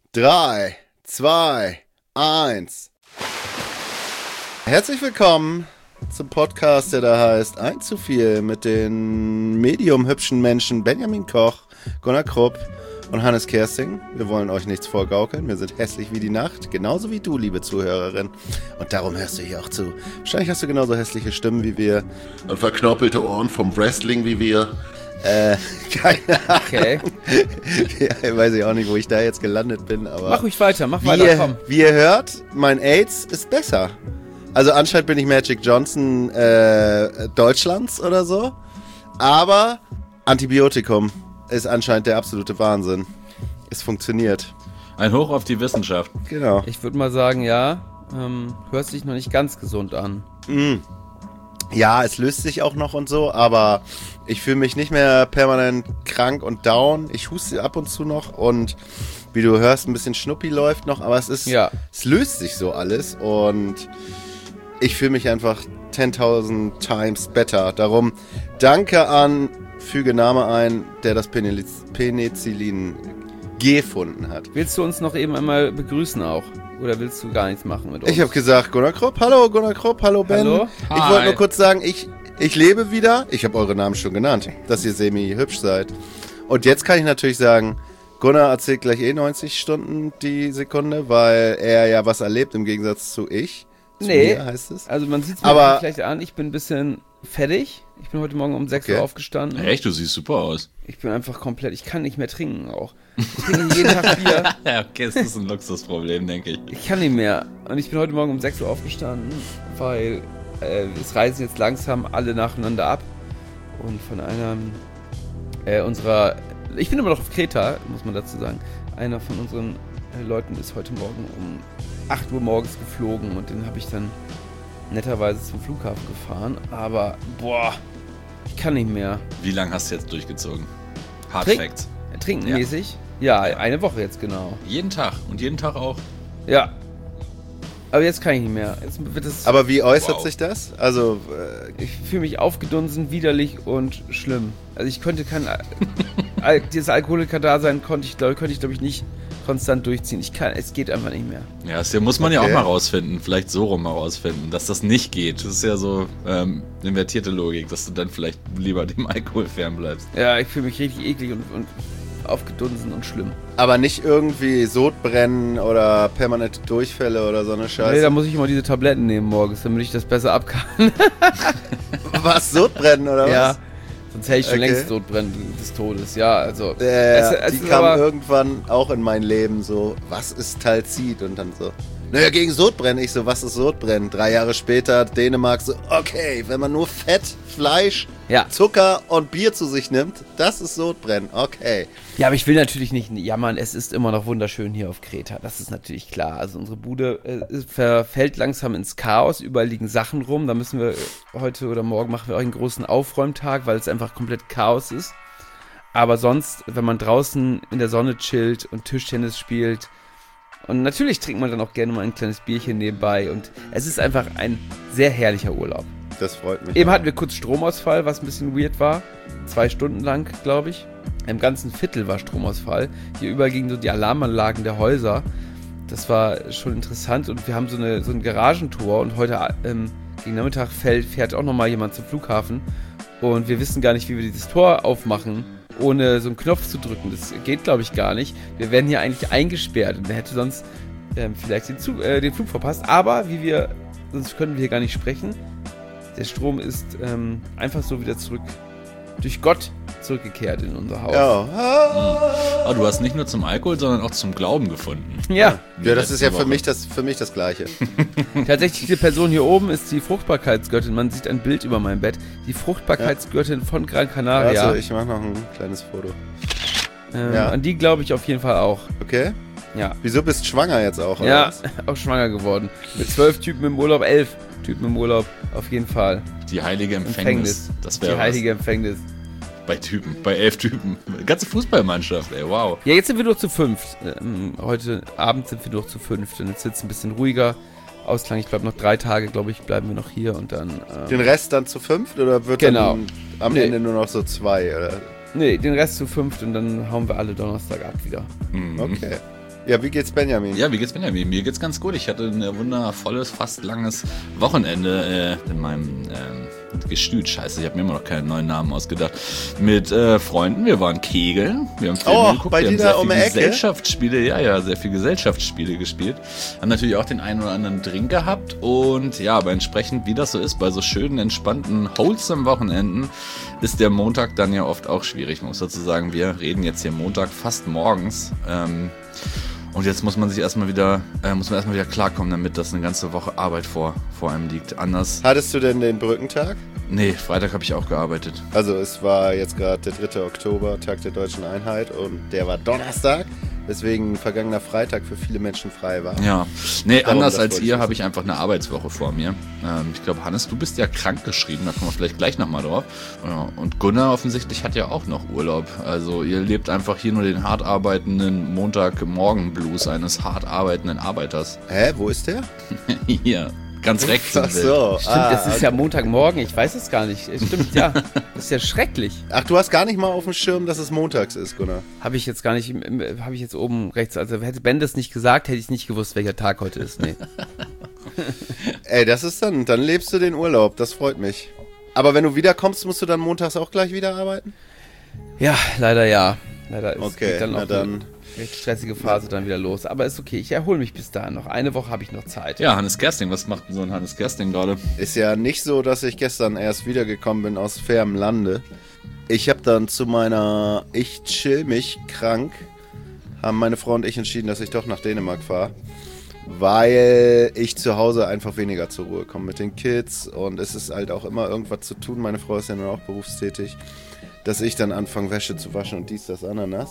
3, 2, 1. Herzlich willkommen zum Podcast, der da heißt Ein zu viel mit den medium-hübschen Menschen Benjamin Koch, Gunnar Krupp und Hannes Kersting. Wir wollen euch nichts vorgaukeln, wir sind hässlich wie die Nacht, genauso wie du, liebe Zuhörerin. Und darum hörst du hier auch zu. Wahrscheinlich hast du genauso hässliche Stimmen wie wir. Und verknorpelte Ohren vom Wrestling wie wir. Keine Ahnung. Okay. Ja, weiß ich auch nicht, wo ich da jetzt gelandet bin, aber... Mach ruhig weiter, komm. Wie ihr hört, mein AIDS ist besser. Also anscheinend bin ich Magic Johnson Deutschlands oder so. Aber Antibiotikum ist anscheinend der absolute Wahnsinn. Es funktioniert. Ein Hoch auf die Wissenschaft. Genau. Ich würde mal sagen, ja, hört sich noch nicht ganz gesund an. Ja, es löst sich auch noch und so, aber ich fühle mich nicht mehr permanent krank und down. Ich huste ab und zu noch und wie du hörst, ein bisschen Schnuppi läuft noch, aber es löst sich so alles und ich fühle mich einfach 10.000 times better. Darum danke an, füge Name ein, der das Penicillin gefunden hat. Willst du uns noch eben einmal begrüßen auch? Oder willst du gar nichts machen mit uns? Ich habe gesagt, Gunnar Krupp, hallo Gunnar Krupp, hallo Ben. Hallo. Ich wollte nur kurz sagen, ich lebe wieder. Ich habe eure Namen schon genannt, dass ihr semi-hübsch seid. Und jetzt kann ich natürlich sagen, Gunnar erzählt gleich 90 Stunden die Sekunde, weil er ja was erlebt im Gegensatz zu ich. Mir heißt es. Also man sieht es mir vielleicht an, ich bin ein bisschen fertig. Ich bin heute Morgen um 6 Uhr aufgestanden. Echt, du siehst super aus. Ich bin einfach komplett, ich kann nicht mehr trinken auch. Ich trinke jeden Tag Bier. Ja, okay, das ist ein Luxusproblem, denke ich. Ich kann nicht mehr. Und ich bin heute Morgen um 6 Uhr aufgestanden, weil es reisen jetzt langsam alle nacheinander ab. Und von einer unserer, ich bin immer noch auf Kreta, muss man dazu sagen. Einer von unseren Leuten ist heute Morgen um 8 Uhr morgens geflogen und den habe ich dann netterweise zum Flughafen gefahren. Aber, ich kann nicht mehr. Wie lange hast du jetzt durchgezogen? Hard Facts. Trinkenmäßig? Ja, eine Woche jetzt genau. Jeden Tag und jeden Tag auch? Ja. Aber jetzt kann ich nicht mehr. Jetzt wird es. Aber wie äußert sich das? Also, ich fühle mich aufgedunsen, widerlich und schlimm. Also ich könnte dieses Alkoholiker-Dasein könnte ich glaube ich nicht konstant durchziehen. Es geht einfach nicht mehr. Ja, das muss man ja auch mal rausfinden. Vielleicht so rum mal rausfinden, dass das nicht geht. Das ist ja so invertierte Logik, dass du dann vielleicht lieber dem Alkohol fernbleibst. Ja, ich fühle mich richtig eklig und aufgedunsen und schlimm. Aber nicht irgendwie Sodbrennen oder permanente Durchfälle oder so eine Scheiße? Nee, da muss ich immer diese Tabletten nehmen morgens, damit ich das besser ab kann. Was, Sodbrennen oder was? Ja, sonst hätte ich schon längst Sodbrennen des Todes. Ja, also. Die kam irgendwann auch in mein Leben so, was ist Talzid? Und dann so, naja, gegen Sodbrennen. Ich so, was ist Sodbrennen? 3 Jahre später Dänemark so, okay, wenn man nur Fett, Fleisch, Zucker und Bier zu sich nimmt, das ist Sodbrennen, okay. Ja, aber ich will natürlich nicht jammern, es ist immer noch wunderschön hier auf Kreta, das ist natürlich klar. Also unsere Bude verfällt langsam ins Chaos, überall liegen Sachen rum, da müssen wir heute oder morgen machen wir auch einen großen Aufräumtag, weil es einfach komplett Chaos ist. Aber sonst, wenn man draußen in der Sonne chillt und Tischtennis spielt und natürlich trinkt man dann auch gerne mal ein kleines Bierchen nebenbei und es ist einfach ein sehr herrlicher Urlaub. Das freut mich. Eben hatten wir kurz Stromausfall, was ein bisschen weird war. 2 Stunden lang, glaube ich. Im ganzen Viertel war Stromausfall. Hier überall gingen so die Alarmanlagen der Häuser. Das war schon interessant und wir haben so ein Garagentor und heute gegen Nachmittag fährt auch nochmal jemand zum Flughafen und wir wissen gar nicht, wie wir dieses Tor aufmachen, ohne so einen Knopf zu drücken. Das geht, glaube ich, gar nicht. Wir werden hier eigentlich eingesperrt und wer hätte sonst vielleicht den Flug verpasst. Aber sonst können wir hier gar nicht sprechen. Der Strom ist einfach so wieder durch Gott zurückgekehrt in unser Haus. Ja. Aber du hast nicht nur zum Alkohol, sondern auch zum Glauben gefunden. Ja. Ja, das ist ja für mich das Gleiche. Tatsächlich, die Person hier oben ist die Fruchtbarkeitsgöttin. Man sieht ein Bild über meinem Bett. Die Fruchtbarkeitsgöttin von Gran Canaria. Also, ich mache noch ein kleines Foto. An die glaube ich auf jeden Fall auch. Okay. Ja. Wieso bist du schwanger jetzt auch? Oder Ja, was? auch schwanger geworden. Mit 12 Typen im Urlaub, 11 Typen im Urlaub, auf jeden Fall. Die heilige Empfängnis. Das wäre die heilige Empfängnis. Bei 11 Typen. Ganze Fußballmannschaft, ey, wow. Ja, jetzt sind wir nur zu 5. Heute Abend sind wir nur zu 5. Und jetzt wird es ein bisschen ruhiger. Ausklang, ich glaube noch 3 Tage, bleiben wir noch hier und dann... Den Rest dann zu 5 oder wird dann am Ende nur noch so 2? Oder? Nee, den Rest zu 5 und dann hauen wir alle Donnerstag ab wieder. Okay. Ja, wie geht's Benjamin? Ja, wie geht's Benjamin? Mir geht's ganz gut. Ich hatte ein wundervolles, fast langes Wochenende in meinem Gestüt. Scheiße, ich habe mir immer noch keinen neuen Namen ausgedacht. Mit Freunden. Wir waren kegeln. Wir haben Filme geguckt. Bei wir dir haben da um die sehr Ecke? viele Gesellschaftsspiele. Ja, sehr viele Gesellschaftsspiele gespielt. Haben natürlich auch den einen oder anderen Drink gehabt. Und ja, aber entsprechend, wie das so ist, bei so schönen, entspannten, wholesome Wochenenden, ist der Montag dann ja oft auch schwierig. Man muss dazu sagen, wir reden jetzt hier Montag fast morgens. Und jetzt muss man erstmal wieder klarkommen, damit das eine ganze Woche Arbeit vor einem liegt. Anders. Hattest du denn den Brückentag? Nee, Freitag habe ich auch gearbeitet. Also es war jetzt gerade der 3. Oktober, Tag der Deutschen Einheit, und der war Donnerstag, weswegen vergangener Freitag für viele Menschen frei war. Ja, nee, Darum, anders das als wollte ich ihr wissen. habe ich einfach eine Arbeitswoche vor mir. Ich glaube, Hannes, du bist ja krank geschrieben, da kommen wir vielleicht gleich nochmal drauf. Ja, und Gunnar offensichtlich hat ja auch noch Urlaub. Also ihr lebt einfach hier nur den hart arbeitenden Montagmorgen-Blues eines hart arbeitenden Arbeiters. Hä, wo ist der? Hier, ganz rechts im Ach Bild. so. Stimmt, es ist ja Montagmorgen, ich weiß es gar nicht. Stimmt, ja. Das ist ja schrecklich. Ach, du hast gar nicht mal auf dem Schirm, dass es montags ist, Gunnar. Habe ich jetzt gar nicht, habe ich jetzt oben rechts, also hätte Ben das nicht gesagt, hätte ich nicht gewusst, welcher Tag heute ist. Nee. Ey, das ist dann lebst du den Urlaub, das freut mich. Aber wenn du wiederkommst, musst du dann montags auch gleich wieder arbeiten? Ja, leider ja. Leider ist Okay, geht dann na auch dann. eine recht stressige Phase dann wieder los. Aber ist okay, ich erhole mich bis dahin noch. Eine Woche habe ich noch Zeit. Ja, Hannes Kersting, was macht denn so ein Hannes Kersting gerade? Ist ja nicht so, dass ich gestern erst wiedergekommen bin aus fernem Lande. Ich habe dann zu meiner Ich chill mich krank, haben meine Frau und ich entschieden, dass ich doch nach Dänemark fahre. Weil ich zu Hause einfach weniger zur Ruhe komme mit den Kids, und es ist halt auch immer irgendwas zu tun. Meine Frau ist ja nun auch berufstätig, dass ich dann anfange, Wäsche zu waschen und dies, das, Ananas.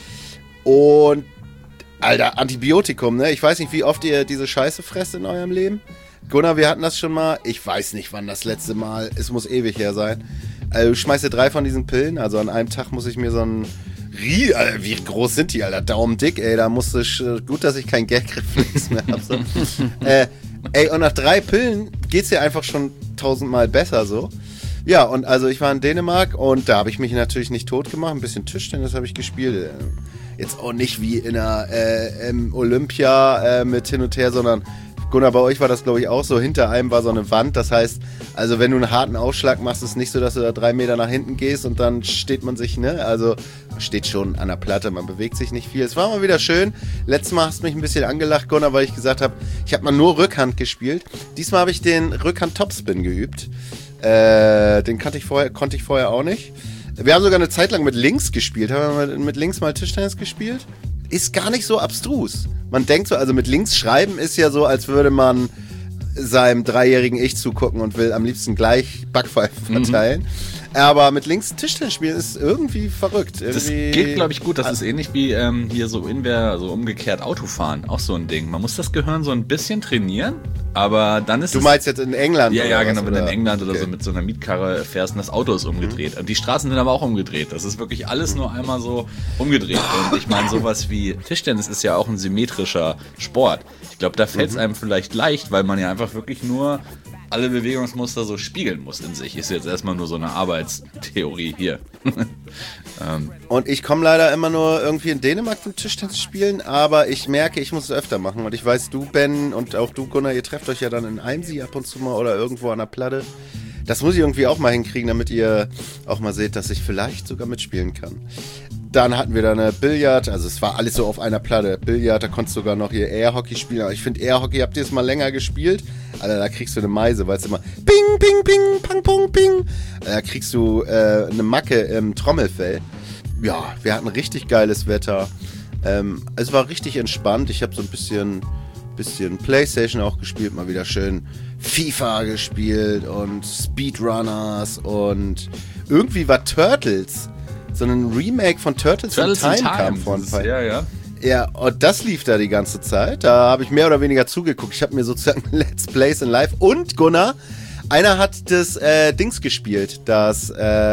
Und, Alter, Antibiotikum, ne? Ich weiß nicht, wie oft ihr diese Scheiße fresst in eurem Leben. Gunnar, wir hatten das schon mal. Ich weiß nicht, wann das letzte Mal. Es muss ewig her sein. Also, du schmeißt dir 3 von diesen Pillen. Also an einem Tag muss ich mir so ein... Alter, wie groß sind die, Alter? Daumendick, ey. Da musste ich... Gut, dass ich keinen Gagreflex mehr habe. So. Ey, und nach 3 Pillen geht's dir einfach schon 1000-mal besser so. Ja, und also ich war in Dänemark und da habe ich mich natürlich nicht tot gemacht. Ein bisschen Tischtennis habe ich gespielt. Jetzt auch nicht wie in einer im Olympia mit hin und her, sondern Gunnar, bei euch war das, glaube ich, auch so. Hinter einem war so eine Wand. Das heißt, also wenn du einen harten Ausschlag machst, ist es nicht so, dass du da 3 Meter nach hinten gehst und dann steht man sich, ne? Also man steht schon an der Platte, man bewegt sich nicht viel. Es war mal wieder schön. Letztes Mal hast du mich ein bisschen angelacht, Gunnar, weil ich gesagt habe, ich habe mal nur Rückhand gespielt. Diesmal habe ich den Rückhand-Topspin geübt. Den konnte ich vorher auch nicht. Wir haben sogar eine Zeit lang mit links gespielt. Haben wir mit links mal Tischtennis gespielt? Ist gar nicht so abstrus. Man denkt so, also mit links schreiben ist ja so, als würde man seinem 3-jährigen Ich zugucken und will am liebsten gleich Backpfeifen verteilen. Aber mit links Tischtennis spielen ist irgendwie verrückt. Das Irgendwie geht, glaube ich, gut. Das ist ähnlich wie hier so so umgekehrt Autofahren. Auch so ein Ding. Man muss das Gehirn so ein bisschen trainieren, aber dann ist Du meinst jetzt in England? Ja, oder ja, was, genau, wenn du in oder? England oder Okay. so mit so einer Mietkarre fährst und das Auto ist umgedreht. Und die Straßen sind aber auch umgedreht. Das ist wirklich alles nur einmal so umgedreht. Und ich meine, sowas wie Tischtennis ist ja auch ein symmetrischer Sport. Ich glaube, da fällt es einem vielleicht leicht, weil man ja einfach wirklich nur alle Bewegungsmuster so spiegeln muss in sich. Ist jetzt erstmal nur so eine Arbeitstheorie hier. Und ich komme leider immer nur irgendwie in Dänemark zum Tischtennis spielen, aber ich merke, ich muss es öfter machen. Und ich weiß, du, Ben, und auch du, Gunnar, ihr trefft euch ja dann in Eimsee ab und zu mal oder irgendwo an der Platte. Das muss ich irgendwie auch mal hinkriegen, damit ihr auch mal seht, dass ich vielleicht sogar mitspielen kann. Dann hatten wir da eine Billard, also es war alles so auf einer Platte. Billard, da konntest du sogar noch hier Airhockey spielen. Aber ich finde Airhockey, habt ihr es mal länger gespielt? Alter, da kriegst du eine Meise, weil es immer ping, ping, ping, pang, pong, ping. Da kriegst du eine Macke im Trommelfell. Ja, wir hatten richtig geiles Wetter. Es war richtig entspannt. Ich habe so ein bisschen Playstation auch gespielt, mal wieder schön FIFA gespielt und Speedrunners und irgendwie war Turtles. So ein Remake von Turtles in Time kam vor ein paar Ja, ja. Ja, und das lief da die ganze Zeit. Da habe ich mehr oder weniger zugeguckt. Ich habe mir sozusagen Let's Plays in Live. Und Gunnar, einer hat das Dings gespielt. Das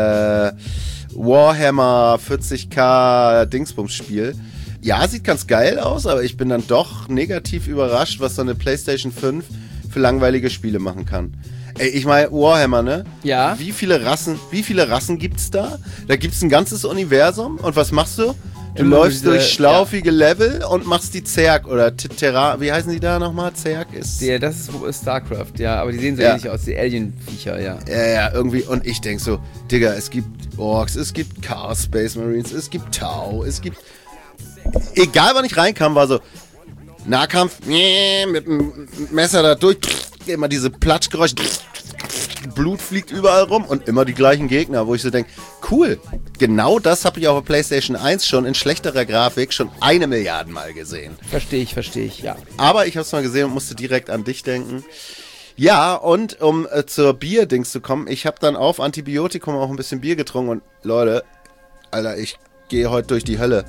Warhammer 40k Dingsbums-Spiel. Ja, sieht ganz geil aus, aber ich bin dann doch negativ überrascht, was so eine PlayStation 5 für langweilige Spiele machen kann. Ey, ich meine, Warhammer, ne? Ja. Wie viele Rassen gibt's da? Da gibt's ein ganzes Universum. Und was machst du? Du läufst durch schlaufige Level und machst die Zerg oder Terra, wie heißen die da nochmal? Zerg ist... Das ist StarCraft, ja, aber die sehen so ähnlich aus, die Alien-Viecher, ja. Ja, irgendwie, und ich denk so, Digga, es gibt Orks, es gibt Chaos Space Marines, es gibt Tau, es gibt... Egal wann ich reinkam, war so, Nahkampf, mit dem Messer da durch, immer diese Platschgeräusche, Blut fliegt überall rum und immer die gleichen Gegner, wo ich so denke, cool, genau das habe ich auf der PlayStation 1 schon in schlechterer Grafik schon 1 Milliarde Mal gesehen. Verstehe ich, ja. Aber ich habe es mal gesehen und musste direkt an dich denken. Ja, und um zur Bier-Dings zu kommen, ich habe dann auf Antibiotikum auch ein bisschen Bier getrunken und Leute, Alter, ich gehe heute durch die Hölle.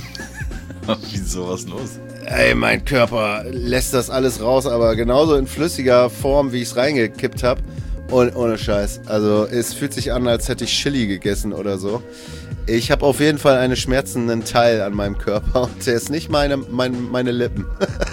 Wieso, was los? Ey, mein Körper lässt das alles raus, aber genauso in flüssiger Form, wie ich es reingekippt habe. Und ohne Scheiß. Also es fühlt sich an, als hätte ich Chili gegessen oder so. Ich habe auf jeden Fall einen schmerzenden Teil an meinem Körper und der ist nicht meine Lippen.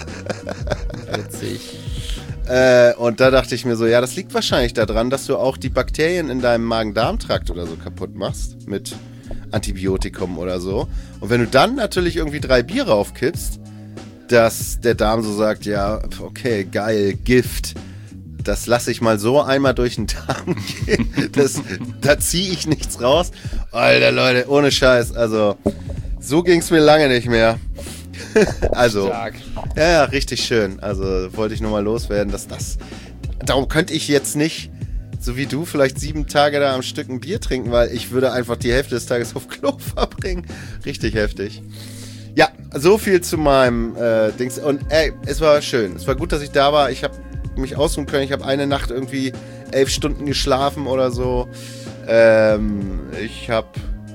Witzig. Und da dachte ich mir so, ja, das liegt wahrscheinlich daran, dass du auch die Bakterien in deinem Magen-Darm-Trakt oder so kaputt machst mit Antibiotikum oder so. Und wenn du dann natürlich irgendwie 3 Biere aufkippst, dass der Darm so sagt, ja, okay, geil, Gift, das lasse ich mal so einmal durch den Darm gehen, da ziehe ich nichts raus. Alter, Leute, ohne Scheiß, also so ging es mir lange nicht mehr. Also, Stark. ja, richtig schön. Also wollte ich nur mal loswerden, darum könnte ich jetzt nicht, so wie du, vielleicht 7 Tage da am Stück ein Bier trinken, weil ich würde einfach die Hälfte des Tages auf Klo verbringen. Richtig heftig. Ja, so viel zu meinem Dings. Und ey, es war schön. Es war gut, dass ich da war. Ich habe mich ausruhen können. Ich habe eine Nacht irgendwie 11 Stunden geschlafen oder so. Ich habe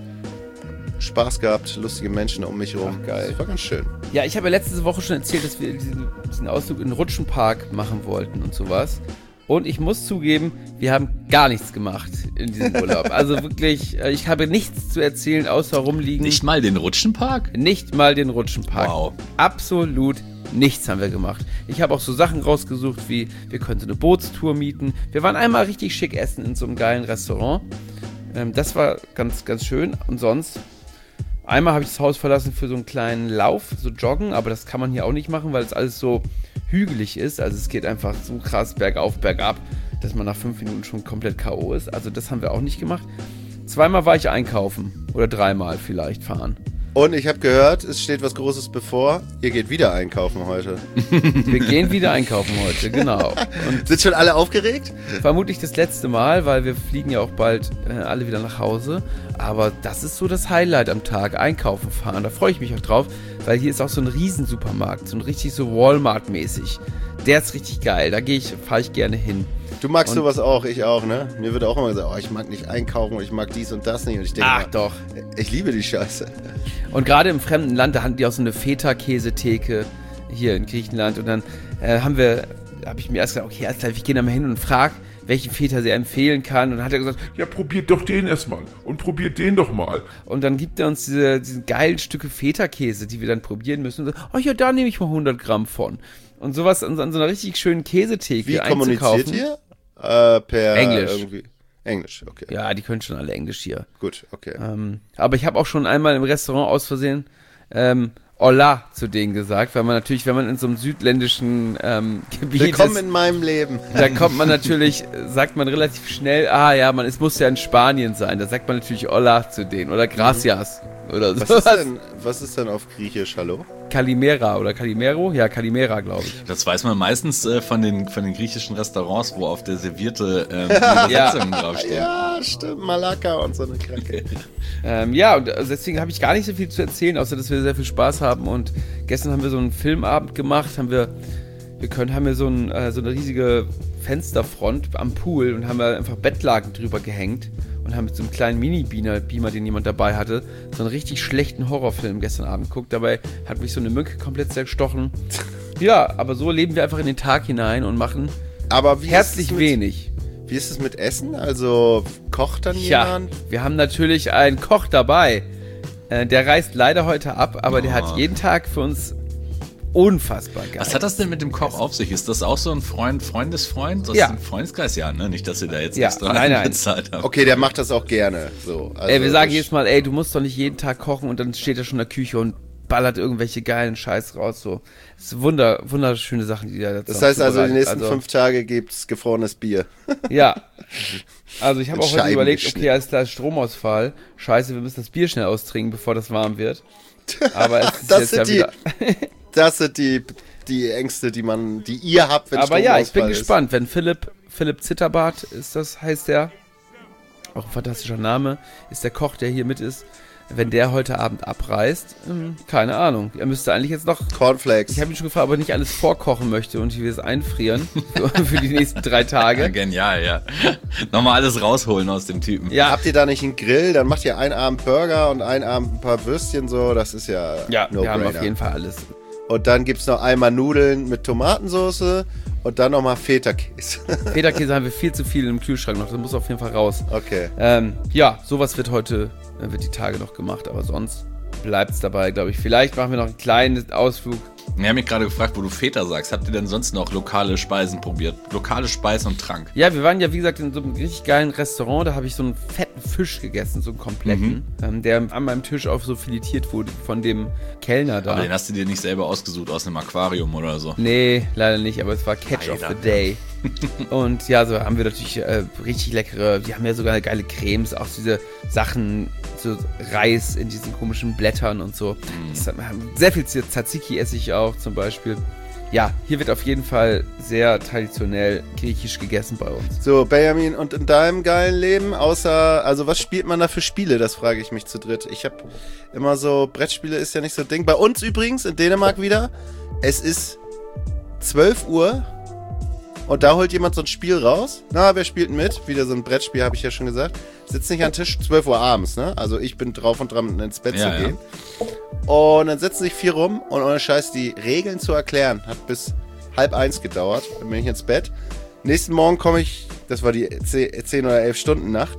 Spaß gehabt, lustige Menschen um mich herum. Ach, geil. Das war ganz schön. Ja, ich habe ja letzte Woche schon erzählt, dass wir diesen Ausflug in den Rutschenpark machen wollten und sowas. Und ich muss zugeben, wir haben gar nichts gemacht in diesem Urlaub. Also wirklich, ich habe nichts zu erzählen, außer rumliegen. Nicht mal den Rutschenpark? Nicht mal den Rutschenpark. Wow. Absolut nichts haben wir gemacht. Ich habe auch so Sachen rausgesucht, wie wir könnten eine Bootstour mieten. Wir waren einmal richtig schick essen in so einem geilen Restaurant. Das war ganz, ganz schön. Und sonst, einmal habe ich das Haus verlassen für so einen kleinen Lauf, so joggen, aber das kann man hier auch nicht machen, weil es alles so hügelig ist. Also es geht einfach so krass bergauf, bergab, dass man nach 5 Minuten schon komplett K.O. ist. Also das haben wir auch nicht gemacht. 2-mal war ich einkaufen. Oder 3-mal vielleicht fahren. Und ich habe gehört, es steht was Großes bevor. Ihr geht wieder einkaufen heute. Wir gehen wieder einkaufen heute, genau. Und sind schon alle aufgeregt? vermutlich das letzte Mal, weil wir fliegen ja auch bald alle wieder nach Hause. Aber das ist so das Highlight am Tag, einkaufen fahren. Da freue ich mich auch drauf, weil hier ist auch so ein Riesensupermarkt, so ein richtig so Walmart-mäßig. Der ist richtig geil, da fahre ich gerne hin. Du magst sowas auch, ich auch, ne? Mir wird auch immer gesagt, oh, ich mag nicht einkaufen und ich mag dies und das nicht. Und ich denke, Ach doch. Ich liebe die Scheiße. Und gerade im fremden Land, da hatten die auch so eine Feta-Käsetheke hier in Griechenland. Und dann habe ich mir erst gesagt, okay, alles klar, ich gehe da mal hin und frage, welchen Feta sie empfehlen kann. Und dann hat er gesagt, Ja, probiert doch den erstmal und probiert den doch mal. und dann gibt er uns diese geilen Stücke Feta-Käse, die wir dann probieren müssen. Und so, oh ja, da nehme ich mal 100 Gramm von. Und sowas an so einer richtig schönen Käsetheke Wie einzukaufen. kommuniziert ihr? Per Englisch. Irgendwie. Englisch, okay. Ja, die können schon alle Englisch hier. Gut, okay. Aber ich habe auch schon einmal im Restaurant aus Versehen Hola zu denen gesagt, weil man natürlich, wenn man in so einem südländischen Gebiet Willkommen ist, in meinem Leben. da kommt man natürlich, sagt man relativ schnell, es muss ja in Spanien sein, da sagt man natürlich Hola zu denen oder Gracias oder so. Was ist denn auf Griechisch, hallo? Kalimera oder Kalimero? Ja, Kalimera, glaube ich. Das weiß man meistens von den griechischen Restaurants, wo auf der Serviette die Übersetzungen draufstehen. Ja, stimmt, Malaka und so eine Kacke. Und deswegen habe ich gar nicht so viel zu erzählen, außer dass wir sehr viel Spaß haben. Und gestern haben wir so einen Filmabend gemacht, haben wir so eine riesige Fensterfront am Pool und haben wir einfach Bettlaken drüber gehängt und haben mit so einem kleinen Mini-Beamer, den jemand dabei hatte, so einen richtig schlechten Horrorfilm gestern Abend geguckt. Dabei hat mich so eine Mücke komplett zerstochen. Ja, aber so leben wir einfach in den Tag hinein und machen Aber herzlich wenig. Wie ist es mit Essen? Also kocht dann jemand? Wir haben natürlich einen Koch dabei. Der reist leider heute ab, aber der hat jeden Tag für uns unfassbar geil. Was hat das denn mit dem Koch auf sich? Ist das auch so ein Freundesfreund? Das Ja. ist ein Freundeskreis? Ja, ne? Nicht, dass ihr da jetzt Ja, extra nein. bezahlt habt. Okay, der macht das auch gerne. So. Also Wir sagen jedes Mal, du musst doch nicht jeden Tag kochen und dann steht er schon in der Küche und ballert irgendwelche geilen Scheiß raus. So. Das sind wunderschöne Sachen, die er dazu Das heißt also, die zubereitet. nächsten 5 Tage gibt's gefrorenes Bier. Ja. Also ich habe In auch heute Scheiben überlegt, geschnitten. okay, alles klar, Stromausfall. Scheiße, wir müssen das Bier schnell austrinken, bevor das warm wird. Aber es ist Das jetzt sind ja die- wieder... Das sind die Ängste, die ihr habt, wenn Aber ja, ich bin Stromausfall ist. gespannt, wenn Philipp Zitterbart heißt der, auch ein fantastischer Name, ist der Koch, der hier mit ist, wenn der heute Abend abreist, keine Ahnung, er müsste eigentlich jetzt noch, Cornflakes. ich habe ihn schon gefragt, ob er nicht alles vorkochen möchte und ich will es einfrieren für die nächsten 3 Ja, Tage. genial, ja. Nochmal alles rausholen aus dem Typen. Ja, Habt ihr da nicht einen Grill? Dann macht ihr einen Abend Burger und einen Abend ein paar Würstchen so. Das ist ja wir haben No-Brainer. auf jeden Fall alles. Und dann gibt's noch einmal Nudeln mit Tomatensauce und dann nochmal Feta-Käse. Feta-Käse haben wir viel zu viel im Kühlschrank noch, das muss auf jeden Fall raus. Okay. Ja, sowas wird die Tage noch gemacht, aber sonst bleibt's dabei, glaube ich. Vielleicht machen wir noch einen kleinen Ausflug. Wir haben mich gerade gefragt, wo du Feta sagst. Habt ihr denn sonst noch lokale Speisen probiert? Lokale Speisen und Trank? Ja, wir waren ja, wie gesagt, in so einem richtig geilen Restaurant. Da habe ich so einen fetten Fisch gegessen, so einen kompletten, der an meinem Tisch auf so filetiert wurde von dem Kellner da. Aber den hast du dir nicht selber ausgesucht aus einem Aquarium oder so. Nee, leider nicht, aber es war Catch of Leider. the Day. Und ja, so haben wir natürlich richtig leckere, die haben ja sogar geile Cremes, auch diese Sachen, so Reis in diesen komischen Blättern und so. Wir haben sehr viel Tzatziki esse ich auch zum Beispiel. Ja, hier wird auf jeden Fall sehr traditionell griechisch gegessen bei uns. So, Benjamin, und in deinem geilen Leben, also was spielt man da für Spiele? Das frage ich mich zu dritt. Ich habe immer so, Brettspiele ist ja nicht so ein Ding. Bei uns übrigens, in Dänemark wieder, es ist 12 Uhr und da holt jemand so ein Spiel raus. Na, wer spielt mit? Wieder so ein Brettspiel, habe ich ja schon gesagt. Sitzt nicht an Tisch, 12 Uhr abends, ne? Also ich bin drauf und dran, ins Bett zu gehen. Und dann setzen sich 4 rum und ohne Scheiß die Regeln zu erklären, hat bis 12:30 gedauert. Dann bin ich ins Bett. Nächsten Morgen komme ich, das war die 10 oder 11 Stunden Nacht.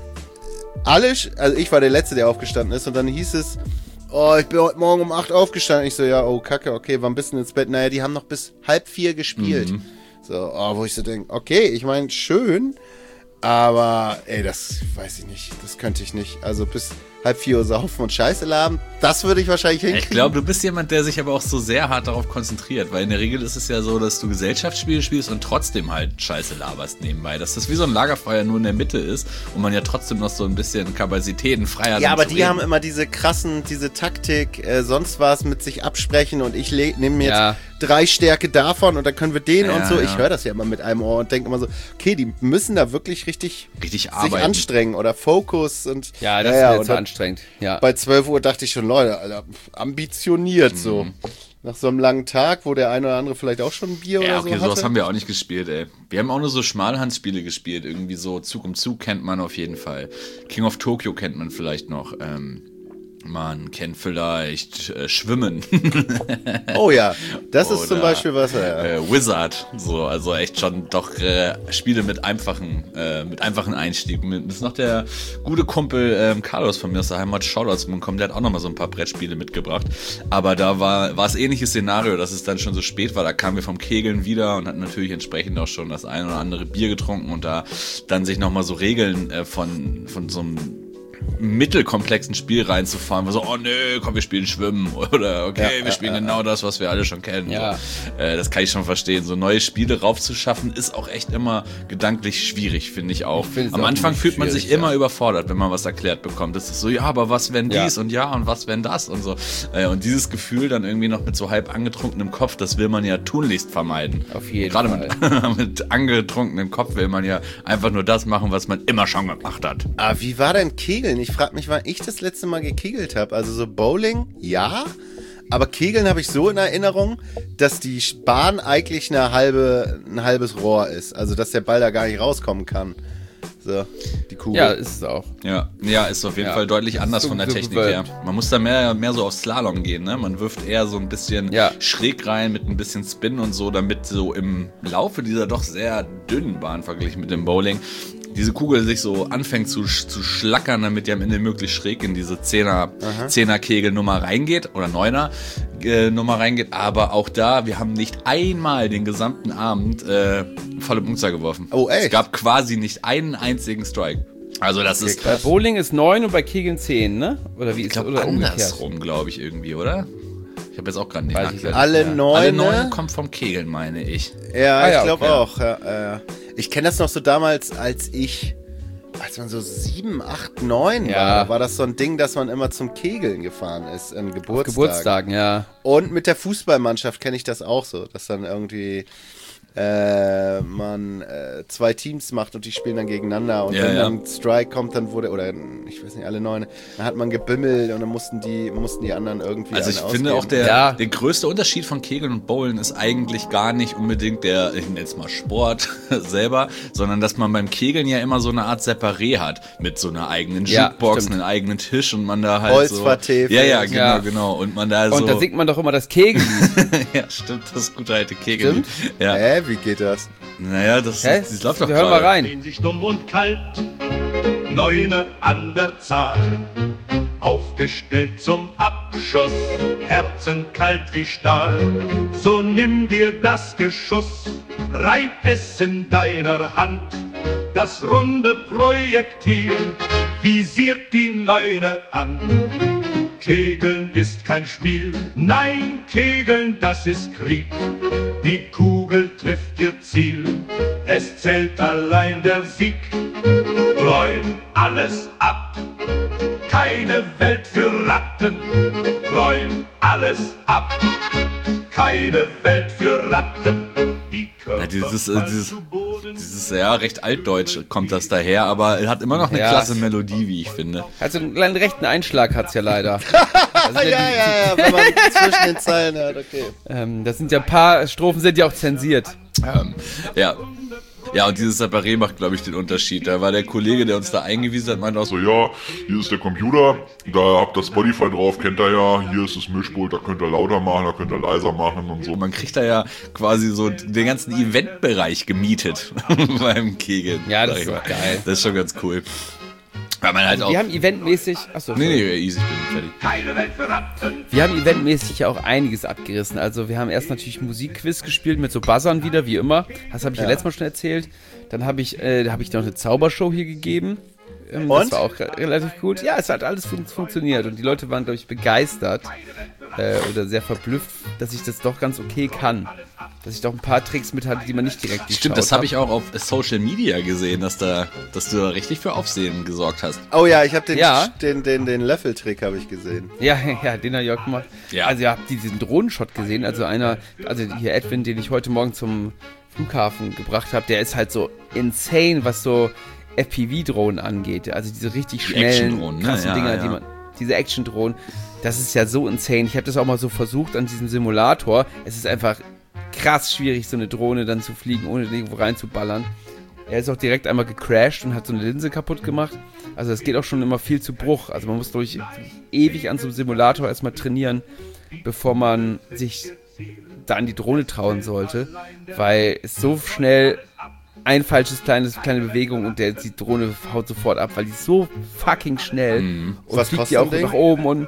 Also ich war der Letzte, der aufgestanden ist und dann hieß es, oh, ich bin heute Morgen um 8 aufgestanden. Ich so, ja, oh Kacke, okay, wann bist du denn ins Bett? Naja, die haben noch bis 3:30 gespielt. So, wo ich so denke, okay, ich meine, schön, aber ey, das weiß ich nicht, das könnte ich nicht. Also bis 3:30 saufen und Scheiße laben, das würde ich wahrscheinlich hinkriegen. Ich glaube, du bist jemand, der sich aber auch so sehr hart darauf konzentriert, weil in der Regel ist es ja so, dass du Gesellschaftsspiele spielst und trotzdem halt Scheiße laberst nebenbei. Dass das wie so ein Lagerfeuer nur in der Mitte ist und man ja trotzdem noch so ein bisschen Kapazitäten freier Ja, hat. aber die haben immer diese Taktik, sonst was mit sich absprechen und ich nehme mir Ja. jetzt 3 Stärke davon und dann können wir den Ja, und so. ja. Ich höre das ja immer mit einem Ohr und denke immer so, okay, die müssen da wirklich richtig richtig sich arbeiten. anstrengen oder Fokus und Ja, das ja, ist und zu dann anstrengend. Ja. bei 12 Uhr dachte ich schon, Leute, Alter, ambitioniert so. Nach so einem langen Tag, wo der eine oder andere vielleicht auch schon ein Bier Ja, oder okay, so hatte. sowas haben wir auch nicht gespielt, ey. Wir haben auch nur so Schmalhandspiele gespielt, irgendwie so Zug um Zug kennt man auf jeden Fall. King of Tokyo kennt man vielleicht noch. Man kennt vielleicht Schwimmen. Oh ja, das ist zum Oder, Beispiel was, ja. Wizard, so, also echt schon doch Spiele mit einfachen Einstiegen. Das ist noch der gute Kumpel Carlos von mir aus der Heimat, Shoutouts bekommen, der hat auch nochmal so ein paar Brettspiele mitgebracht. Aber da war es ähnliches Szenario, dass es dann schon so spät war, da kamen wir vom Kegeln wieder und hatten natürlich entsprechend auch schon das ein oder andere Bier getrunken und da dann sich nochmal so Regeln von so einem mittelkomplexen Spiel reinzufahren, wo so, oh nö, komm, wir spielen Schwimmen oder okay, wir spielen genau das, was wir alle schon kennen. Ja. So. Das kann ich schon verstehen. So neue Spiele raufzuschaffen, ist auch echt immer gedanklich schwierig, finde ich auch. Ich find's Am auch Anfang nicht fühlt man sich schwierig, immer überfordert, wenn man was erklärt bekommt. Das ist so, ja, aber was wenn dies und ja und was wenn das und so. Und dieses Gefühl dann irgendwie noch mit so halb angetrunkenem Kopf, das will man ja tunlichst vermeiden. Auf jeden Gerade Fall. mit angetrunkenem Kopf will man ja einfach nur das machen, was man immer schon gemacht hat. Wie war denn Kegeln? Ich frage mich, wann ich das letzte Mal gekegelt habe. Also so Bowling, ja. Aber Kegeln habe ich so in Erinnerung, dass die Bahn eigentlich ein halbes Rohr ist. Also dass der Ball da gar nicht rauskommen kann. So, die Kugel. Ja, ist es auch. Ja, ist auf jeden Ja. Fall deutlich anders So von der Technik gewölbt. her. Man muss da mehr so auf Slalom gehen, ne? Man wirft eher so ein bisschen Ja. schräg rein mit ein bisschen Spin und so, damit so im Laufe dieser doch sehr dünnen Bahn verglichen mit dem Bowling diese Kugel sich so anfängt zu schlackern, damit die am Ende möglichst schräg in diese 10er-Kegelnummer reingeht oder 9er-Nummer reingeht. Aber auch da, wir haben nicht einmal den gesamten Abend volle Punktzahl geworfen. Oh, echt? Es gab quasi nicht einen einzigen Strike. Also das ist... Bei Bowling ist 9 und bei Kegeln 10, ne? Oder wie Ich ist glaube, oder umgekehrt? andersrum, glaube ich, irgendwie, oder? Ich habe jetzt auch gerade nicht Weiß ich nachgedacht. Alle Ja. 9. Alle 9 kommt vom Kegeln, meine ich. Ja, ja, ich glaube okay. auch. Ja. Ich kenne das noch so damals, als man so 7, 8, 9 Ja. war das so ein Ding, dass man immer zum Kegeln gefahren ist an Geburtstagen. Geburtstagen, ja. Und mit der Fußballmannschaft kenne ich das auch so, dass dann irgendwie man 2 Teams macht und die spielen dann gegeneinander und Ja, wenn ja. dann Strike kommt, dann oder ich weiß nicht, alle 9, dann hat man gebimmelt und dann mussten die anderen irgendwie Also ich einen finde auch ausgeben. Ja. der größte Unterschied von Kegeln und Bowlen ist eigentlich gar nicht unbedingt der, ich nenne jetzt mal Sport selber, sondern dass man beim Kegeln ja immer so eine Art Separé hat mit so einer eigenen Ja, Jukebox, stimmt. einen eigenen Tisch und man da halt Holz so... vertäfelt. Ja, Ja. genau. Und man da Und so... da singt man doch immer das Kegellied. ja, stimmt, das gute alte Kegeln. Stimmt. Ja. Wie geht das? Naja, das läuft doch Wir hören mal gerade. rein. Stehen sich dumm und kalt, Neune an der Zahl, aufgestellt zum Abschuss, herzenkalt wie Stahl. So nimm dir das Geschuss, reib es in deiner Hand, das runde Projektil visiert die Neune an. Kegeln ist kein Spiel, nein, Kegeln, das ist Krieg. Die Kugel trifft ihr Ziel, es zählt allein der Sieg. Räum alles ab, keine Welt für Ratten. Räum alles ab, keine Welt für Ratten. Die Körper Ja, dieses fallen zu Boden. Dieses ja recht altdeutsch kommt das daher, aber er hat immer noch eine Ja. klasse Melodie, wie ich finde. Also einen kleinen rechten Einschlag hat's ja leider. Also Ja, wenn man zwischen den Zeilen hört, okay. Das sind ja ein paar Strophen sind ja auch zensiert. Ja. Ja, und dieses Separé macht, glaube ich, den Unterschied. Da war der Kollege, der uns da eingewiesen hat, meinte auch so, So, ja, hier ist der Computer, da habt ihr Spotify drauf, kennt ihr ja, hier ist das Mischpult, da könnt ihr lauter machen, da könnt ihr leiser machen und so. man kriegt da ja quasi so den ganzen Eventbereich gemietet beim Kegeln. Ja, das sag ist ich mal. doch geil. Das ist schon ganz cool. Weil man halt auch... Wir haben eventmäßig, achso, Nee, easy, ich bin fertig. Keine Welt für Ratten. wir haben eventmäßig ja auch einiges abgerissen. Also wir haben erst natürlich Musikquiz gespielt mit so Buzzern wieder, wie immer. Das habe ich ja letztes Mal schon erzählt. Dann habe ich noch eine Zaubershow hier gegeben. Das Und? war auch relativ gut. Ja, es hat alles funktioniert und die Leute waren, glaube ich, begeistert oder sehr verblüfft, dass ich das doch ganz okay kann. Dass ich doch ein paar Tricks mit hatte, die man nicht direkt Stimmt, das habe ich auch auf Social Media gesehen, dass du da richtig für Aufsehen gesorgt hast. Oh ja, ich habe Ja. den Löffeltrick habe ich gesehen. Ja, den hat Jörg gemacht. Ja. Also ihr habt diesen Drohnenshot gesehen. Also hier Edwin, den ich heute Morgen zum Flughafen gebracht habe, der ist halt so insane, was so FPV-Drohnen angeht. Also diese richtig schnellen, Action-Drohnen, ne? krassen Ja, Dinger, ja. diese Action-Drohnen, das ist ja so insane. Ich habe das auch mal so versucht an diesem Simulator. Es ist einfach krass schwierig, so eine Drohne dann zu fliegen, ohne irgendwo reinzuballern. Er ist auch direkt einmal gecrashed und hat so eine Linse kaputt gemacht. Also es geht auch schon immer viel zu Bruch. Also man muss, glaube ich, ewig an so einem Simulator erstmal trainieren, bevor man sich da an die Drohne trauen sollte. Weil es so schnell ein falsches kleine Bewegung und die Drohne haut sofort ab, weil die ist so fucking schnell. Und Was fliegt kostet die auch so ein Ding? nach oben und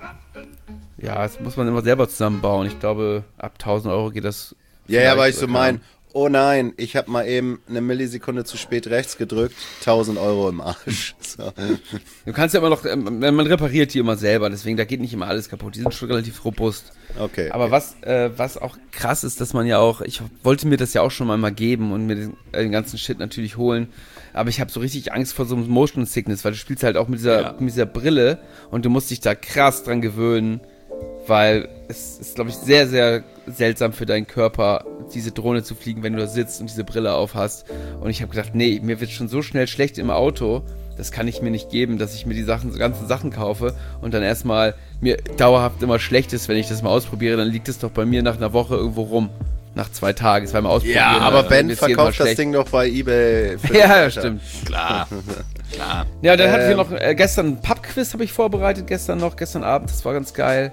ja, das muss man immer selber zusammenbauen. Ich glaube, ab 1000 Euro geht das. Ja, aber vielleicht, ich so oder mein, oh nein, ich habe mal eben eine Millisekunde zu spät rechts gedrückt, 1000 Euro im Arsch. So. Du kannst ja immer noch, man repariert die immer selber, deswegen da geht nicht immer alles kaputt. Die sind schon relativ robust. Okay. Aber was auch krass ist, dass man ja auch, ich wollte mir das ja auch schon mal geben und mir den ganzen Shit natürlich holen, aber ich habe so richtig Angst vor so einem Motion Sickness, weil du spielst halt auch mit dieser Brille und du musst dich da krass dran gewöhnen, weil es ist, glaube ich, sehr, sehr seltsam für deinen Körper, diese Drohne zu fliegen, wenn du da sitzt und diese Brille auf hast. Und ich habe gedacht, nee, mir wird schon so schnell schlecht im Auto, das kann ich mir nicht geben, dass ich mir die ganzen Sachen kaufe und dann erstmal mir dauerhaft immer schlecht ist, wenn ich das mal ausprobiere, dann liegt es doch bei mir nach einer Woche irgendwo rum. Nach 2 Tagen, zweimal ausprobieren. Ja, aber dann Ben wird's jedes Mal verkauft das schlecht. Ding doch bei eBay. Für Ja, Alter. stimmt. Klar. Ja, dann hatte ich noch gestern ein Pub-Quiz habe ich vorbereitet, gestern Abend, das war ganz geil.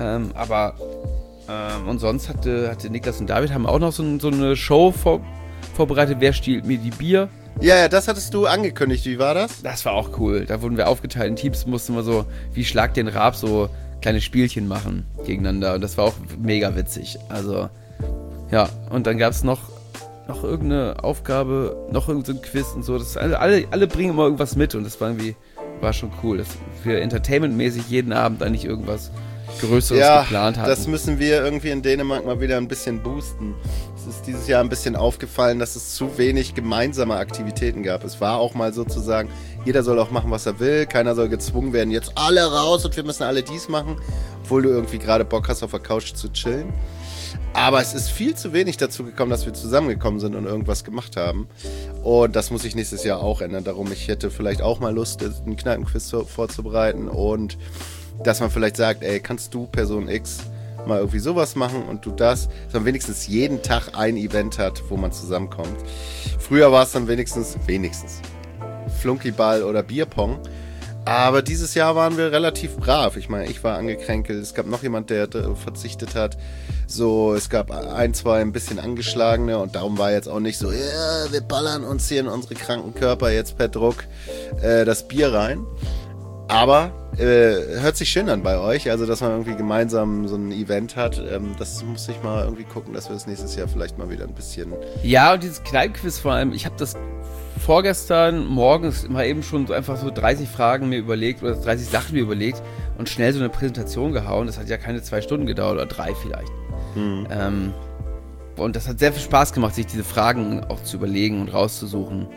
Und sonst hatte Niklas und David haben auch noch so eine Show vorbereitet, wer stiehlt mir die Bier. Ja, das hattest du angekündigt. Wie war das? Das war auch cool. Da wurden wir aufgeteilt in Teams, mussten wir so, wie Schlag den Raab, so kleine Spielchen machen gegeneinander. Und das war auch mega witzig. Also, ja. Und dann gab es noch irgendeine Aufgabe, noch irgendein Quiz und so. Das, alle bringen immer irgendwas mit und das war schon cool, dass wir entertainmentmäßig jeden Abend eigentlich irgendwas Größeres geplant hatten. Das müssen wir irgendwie in Dänemark mal wieder ein bisschen boosten. Es ist dieses Jahr ein bisschen aufgefallen, dass es zu wenig gemeinsame Aktivitäten gab. Es war auch mal sozusagen, jeder soll auch machen, was er will. Keiner soll gezwungen werden, jetzt alle raus und wir müssen alle dies machen, obwohl du irgendwie gerade Bock hast, auf der Couch zu chillen. Aber es ist viel zu wenig dazu gekommen, dass wir zusammengekommen sind und irgendwas gemacht haben. Und das muss sich nächstes Jahr auch ändern. Darum, ich hätte vielleicht auch mal Lust, einen Kneipenquiz vorzubereiten und dass man vielleicht sagt, ey, kannst du Person X mal irgendwie sowas machen und du das, dass man wenigstens jeden Tag ein Event hat, wo man zusammenkommt. Früher war es dann wenigstens Flunkyball oder Bierpong. Aber dieses Jahr waren wir relativ brav. Ich meine, ich war angekränkelt. Es gab noch jemand, der verzichtet hat. So, es gab 1, 2 ein bisschen angeschlagene und darum war jetzt auch nicht so, ja, wir ballern uns hier in unsere kranken Körper jetzt per Druck das Bier rein. Aber hört sich schön an bei euch, also dass man irgendwie gemeinsam so ein Event hat. Das muss ich mal irgendwie gucken, dass wir das nächstes Jahr vielleicht mal wieder ein bisschen... Ja, und dieses Kneipenquiz vor allem, ich habe das vorgestern morgens mal eben schon so einfach so 30 Fragen mir überlegt oder 30 Sachen mir überlegt und schnell so eine Präsentation gehauen. Das hat ja keine 2 Stunden gedauert oder 3 vielleicht. Und das hat sehr viel Spaß gemacht, sich diese Fragen auch zu überlegen und rauszusuchen.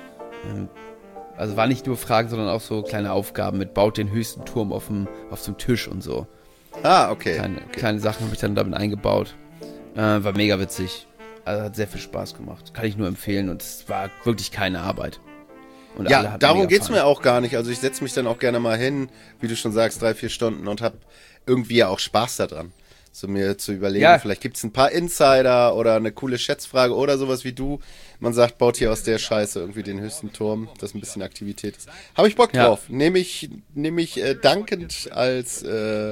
Also war nicht nur Fragen, sondern auch so kleine Aufgaben mit baut den höchsten Turm auf dem Tisch und so. Ah, okay. Kleine Sachen habe ich dann damit eingebaut. War mega witzig. Also hat sehr viel Spaß gemacht. Kann ich nur empfehlen und es war wirklich keine Arbeit. Und ja, darum geht's mir auch gar nicht. Also ich setze mich dann auch gerne mal hin, wie du schon sagst, 3-4 Stunden und habe irgendwie ja auch Spaß daran. So mir zu überlegen, vielleicht gibt's ein paar Insider oder eine coole Schätzfrage oder sowas wie du. Man sagt, baut hier aus der Scheiße irgendwie den höchsten Turm, dass ein bisschen Aktivität ist. Habe ich Bock drauf. Nehme ich dankend als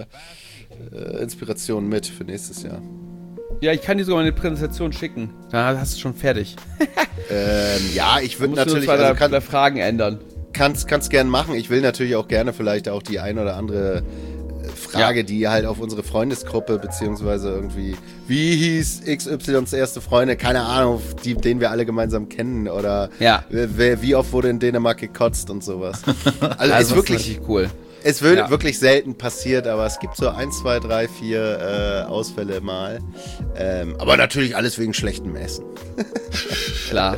Inspiration mit für nächstes Jahr. Ja, ich kann dir sogar eine Präsentation schicken. Dann hast du schon fertig. Ja, ich würde natürlich... Nur Fragen ändern. Kannst gern machen. Ich will natürlich auch gerne vielleicht auch die ein oder andere Frage, die halt auf unsere Freundesgruppe, beziehungsweise irgendwie, wie hieß XYs erste Freunde, keine Ahnung, den wir alle gemeinsam kennen, oder wie oft wurde in Dänemark gekotzt und sowas. Also ist wirklich cool. Es wird wirklich selten passiert, aber es gibt so 1, 2, 3, 4 Ausfälle mal. Aber natürlich alles wegen schlechtem Essen. Klar.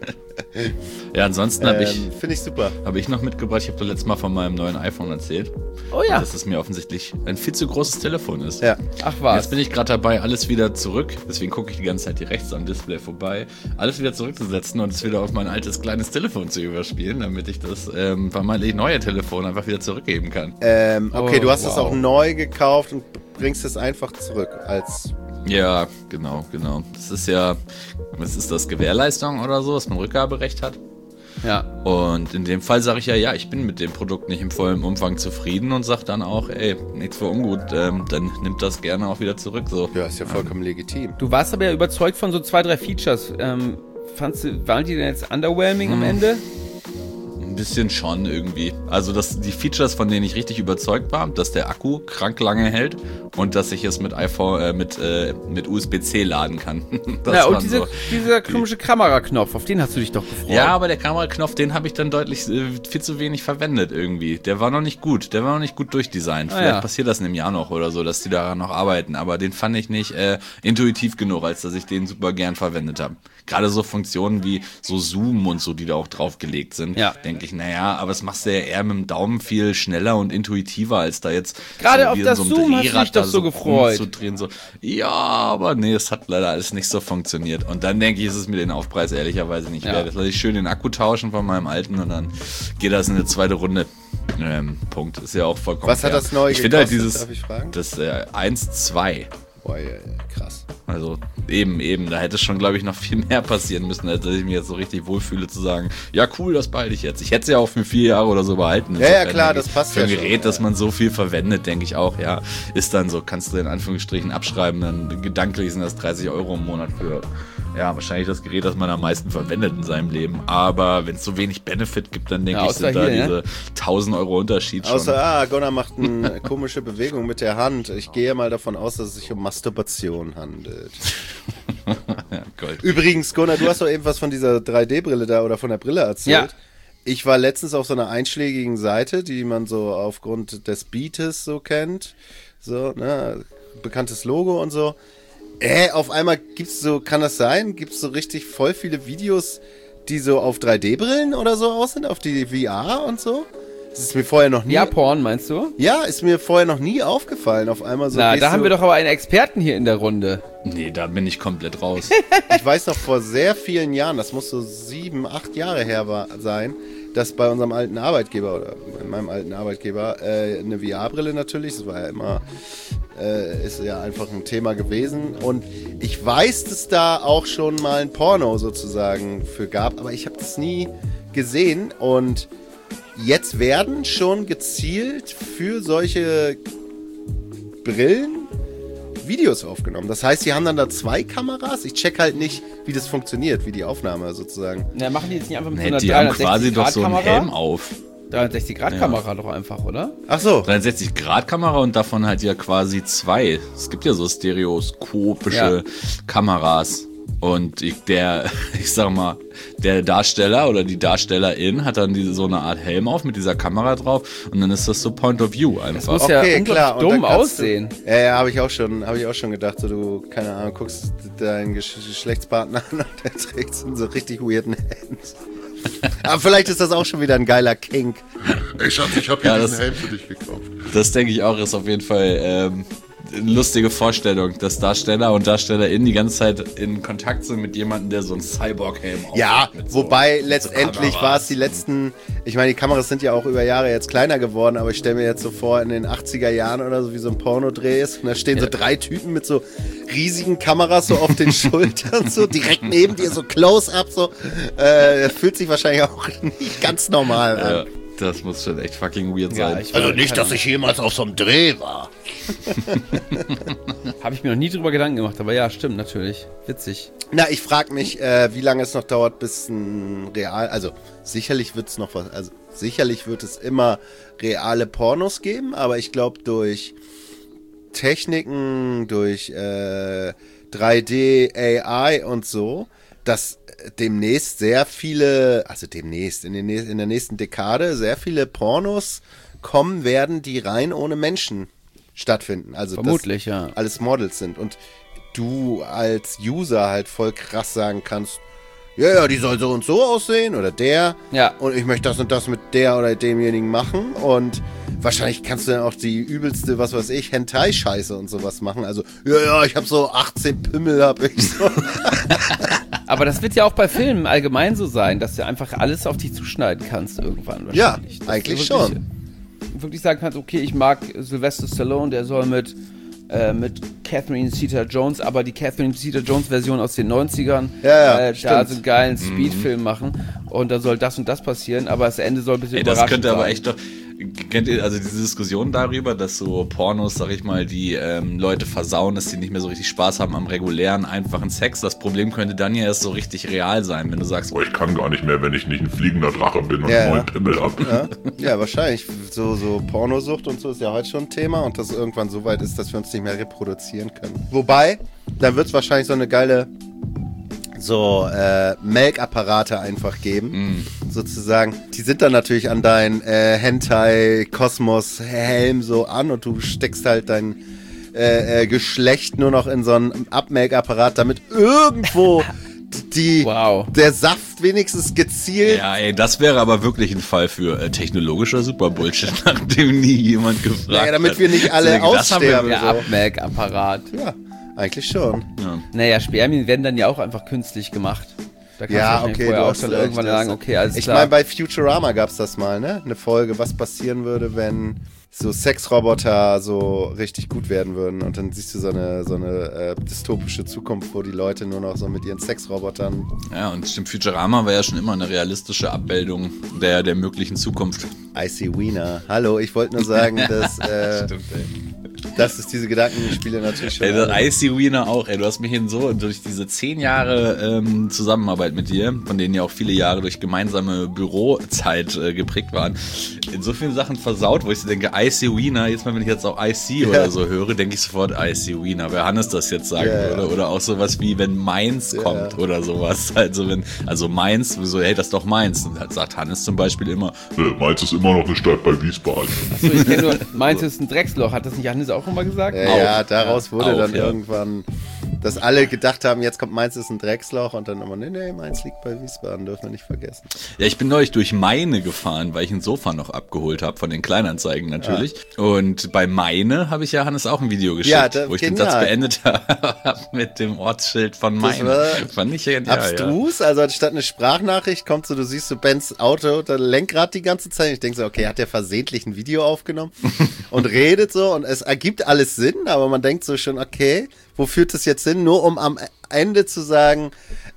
Ja, ansonsten finde ich super. Habe ich noch mitgebracht, ich habe das letzte Mal von meinem neuen iPhone erzählt. Oh ja. Dass es mir offensichtlich ein viel zu großes Telefon ist. Ja. Ach was. Jetzt bin ich gerade dabei, alles wieder zurück, deswegen gucke ich die ganze Zeit hier rechts am Display vorbei, alles wieder zurückzusetzen und es wieder auf mein altes kleines Telefon zu überspielen, damit ich das vermeintlich neue Telefon einfach wieder zurückgeben kann. Okay, du hast es auch neu gekauft und bringst es einfach zurück als... Ja, genau. Das ist ja, was ist das, Gewährleistung oder so, dass man Rückgaberecht hat? Ja. Und in dem Fall sage ich ja, ich bin mit dem Produkt nicht im vollen Umfang zufrieden und sage dann auch, ey, nichts für ungut, dann nimmt das gerne auch wieder zurück. So. Ja, ist ja vollkommen legitim. Du warst aber ja überzeugt von so 2, 3 Features. Waren die denn jetzt underwhelming am Ende? Ein bisschen schon irgendwie. Also die Features, von denen ich richtig überzeugt war, dass der Akku krank lange hält und dass ich es mit iPhone mit USB-C laden kann. Ja, und dieser komische Kameraknopf, auf den hast du dich doch gefreut. Ja, aber der Kameraknopf, den habe ich dann deutlich viel zu wenig verwendet irgendwie. Der war noch nicht gut. Der war noch nicht gut durchdesignt. Vielleicht passiert das in einem Jahr noch oder so, dass die daran noch arbeiten. Aber den fand ich nicht intuitiv genug, als dass ich den super gern verwendet habe. Gerade so Funktionen wie so Zoom und so, die da auch draufgelegt sind, denke ich, naja, aber das machst du ja eher mit dem Daumen viel schneller und intuitiver, als da jetzt gerade so auf das so Zoom hast du dich doch so gefreut. Zu drehen, so. Ja, aber nee, es hat leider alles nicht so funktioniert. Und dann denke ich, ist es mir den Aufpreis ehrlicherweise nicht wert. Jetzt lasse ich schön den Akku tauschen von meinem alten und dann geht das in eine zweite Runde. Punkt. Ist ja auch vollkommen Was hat das neu gekostet? Ich finde halt darf ich fragen? das 1.2. Boah, ja, krass. Also eben, da hätte schon, glaube ich, noch viel mehr passieren müssen, als dass ich mich jetzt so richtig wohlfühle zu sagen, ja cool, das behalte ich jetzt. Ich hätte es ja auch für 4 Jahre oder so behalten. Ja, klar, das passt ja schon. Für ein Gerät, das man so viel verwendet, denke ich auch, ja, ist dann so, kannst du in Anführungsstrichen abschreiben, dann gedanklich sind das 30 € im Monat für ja, wahrscheinlich das Gerät, das man am meisten verwendet in seinem Leben. Aber wenn es so wenig Benefit gibt, dann denke ich, sind da diese 1.000 € Unterschied schon. Außer, Gunnar macht eine komische Bewegung mit der Hand. Ich gehe mal davon aus, dass es sich um Masturbation handelt. Ja, Gold. Übrigens, Gunnar, du hast doch eben was von dieser 3D-Brille da oder von der Brille erzählt. Ja. Ich war letztens auf so einer einschlägigen Seite, die man so aufgrund des Beates so kennt. So, ne, bekanntes Logo und so. Auf einmal gibt's so, kann das sein? Gibt's so richtig voll viele Videos, die so auf 3D-Brillen oder so aus sind, auf die VR und so? Das ist mir vorher noch nie... Ja, Porn, meinst du? Ja, ist mir vorher noch nie aufgefallen. Auf einmal so... Na, da haben wir doch aber einen Experten hier in der Runde. Nee, da bin ich komplett raus. Ich weiß noch vor sehr vielen Jahren, das muss so 7, 8 Jahre her sein, dass bei unserem alten Arbeitgeber oder bei meinem alten Arbeitgeber eine VR-Brille natürlich, das war ja immer... ist ja einfach ein Thema gewesen. Und ich weiß, dass da auch schon mal ein Porno sozusagen für gab, aber ich habe das nie gesehen. Und jetzt werden schon gezielt für solche Brillen Videos aufgenommen. Das heißt, sie haben dann da 2 Kameras. Ich check halt nicht, wie das funktioniert, wie die Aufnahme sozusagen. Na, machen die jetzt nicht einfach mit so Nee, einer die haben quasi doch so einen 360-Grad-Kamera? Helm auf. 360-Grad-Kamera doch einfach, oder? Ach so. 360-Grad-Kamera und davon halt ja quasi 2. Es gibt ja so stereoskopische Kameras. Und ich sag mal, der Darsteller oder die Darstellerin hat dann so eine Art Helm auf mit dieser Kamera drauf und dann ist das so Point of View einfach. Muss ja unglaublich Und dumm dann kannst aussehen. Ja, habe ich auch schon gedacht, so du, keine Ahnung, guckst deinen Geschlechtspartner an und der trägt so einen so richtig weirden Helm. Aber vielleicht ist das auch schon wieder ein geiler Kink. Ey Schatz, ich hab hier diesen Helm für dich gekauft. Das denke ich auch, ist auf jeden Fall eine lustige Vorstellung, dass Darsteller und DarstellerInnen die ganze Zeit in Kontakt sind mit jemandem, der so einen Cyborg-Helm aufhat. Ja, mit wobei so letztendlich Kameras. war es die letzten, ich meine, die Kameras sind ja auch über Jahre jetzt kleiner geworden, aber ich stelle mir jetzt so vor, in den 80er Jahren oder so, wie so ein Pornodreh ist, und da stehen so 3 Typen mit so riesigen Kameras so auf den Schultern, so direkt neben dir, so Close-Up, so, fühlt sich wahrscheinlich auch nicht ganz normal an. Ja, das muss schon echt fucking weird Ja, sein. ich Also nicht, dass ich jemals auf so einem Dreh war. Habe ich mir noch nie drüber Gedanken gemacht, aber ja, stimmt, natürlich. Witzig. Na, ich frage mich, wie lange es noch dauert, bis ein also sicherlich wird es immer reale Pornos geben, aber ich glaube durch Techniken, durch 3D, AI und so, dass demnächst sehr viele, also demnächst, in der nächsten Dekade sehr viele Pornos kommen werden, die rein ohne Menschen stattfinden. Also Vermutlich, ja. alles Models sind und du als User halt voll krass sagen kannst, ja, die soll so und so aussehen oder der. Ja. Und ich möchte das und das mit der oder demjenigen machen. Und wahrscheinlich kannst du dann auch die übelste, was weiß ich, Hentai-Scheiße und sowas machen. Also, ja, ich habe so 18 Pimmel, hab ich so. Aber das wird ja auch bei Filmen allgemein so sein, dass du einfach alles auf dich zuschneiden kannst irgendwann Ja, wahrscheinlich. Dass eigentlich du wirklich sagen kannst, okay, ich mag Sylvester Stallone, der soll mit Catherine Zeta-Jones, aber die Catherine Zeta-Jones-Version aus den 90ern, Ja, da stimmt. so einen geilen Speedfilm machen und da soll das und das passieren, aber das Ende soll ein bisschen Ey, das überraschend könnte aber sein. echt doch. Kennt ihr also diese Diskussion darüber, dass so Pornos, sag ich mal, die Leute versauen, dass sie nicht mehr so richtig Spaß haben am regulären, einfachen Sex? Das Problem könnte dann ja erst so richtig real sein, wenn du sagst, Aber ich kann gar nicht mehr, wenn ich nicht ein fliegender Drache bin und Ja, einen ja. neuen Pimmel hab. Ja, wahrscheinlich. So Pornosucht und so ist ja heute schon ein Thema und das irgendwann so weit ist, dass wir uns nicht mehr reproduzieren können. Wobei, dann wird es wahrscheinlich so eine geile Melkapparate einfach geben, sozusagen. Die sind dann natürlich an dein Hentai-Kosmos-Helm so an und du steckst halt dein Geschlecht nur noch in so einen Abmelkapparat, damit irgendwo der Saft wenigstens gezielt. ja, ey, das wäre aber wirklich ein Fall für technologischer Super-Bullshit, nachdem nie jemand gefragt hat. Naja, damit wir nicht alle Das haben wir- aussterben. Der so. Abmelkapparat. Ja, eigentlich schon. Naja, Spermien werden dann ja auch einfach künstlich gemacht. Da kannst Ja, du wahrscheinlich okay, vorher du auch hast schon recht, irgendwann du hast sagen, okay, alles Ich klar. meine, bei Futurama gab's das mal, ne? Eine Folge, was passieren würde, wenn so Sexroboter so richtig gut werden würden und dann siehst du so eine dystopische Zukunft, wo die Leute nur noch so mit ihren Sexrobotern. Ja, und stimmt, Futurama war ja schon immer eine realistische Abbildung der möglichen Zukunft. I see Wiener. Hallo, ich wollte nur sagen, dass Stimmt, ey. dass es diese Gedankenspiele natürlich schon... Ey, das Icy Wiener auch, ey, du hast mich durch diese 10 Jahre Zusammenarbeit mit dir, von denen ja auch viele Jahre durch gemeinsame Bürozeit geprägt waren, in so vielen Sachen versaut, wo ich so denke, Icy Wiener, jetzt mal, wenn ich jetzt auch IC oder so höre, denke ich sofort Icy Wiener, wer Hannes das jetzt sagen würde, oder auch sowas wie, wenn Mainz kommt oder sowas, also Mainz, so, hey, das ist doch Mainz, und halt sagt Hannes zum Beispiel immer, Mainz ist immer noch eine Stadt bei Wiesbaden. Achso, ich kenne nur, Mainz ist ein Drecksloch, hat das nicht Hannes auch immer gesagt? Ja, daraus wurde dann irgendwann, dass alle gedacht haben, jetzt kommt Mainz ist ein Drecksloch und dann immer, nee, Mainz liegt bei Wiesbaden, dürfen wir nicht vergessen. Ja, ich bin neulich durch Meine gefahren, weil ich ein Sofa noch abgeholt habe, von den Kleinanzeigen natürlich. Ja. Und bei Meine habe ich ja Hannes auch ein Video geschickt, wo ich den Satz beendet habe mit dem Ortsschild von Meine. Fand ich abstrus, also anstatt eine Sprachnachricht kommt so, du siehst so Bens Auto unter Lenkrad die ganze Zeit. Ich denke so, okay, hat der versehentlich ein Video aufgenommen und redet so und es ergibt alles Sinn, aber man denkt so schon, okay, wo führt das jetzt hin? Nur um am Ende zu sagen,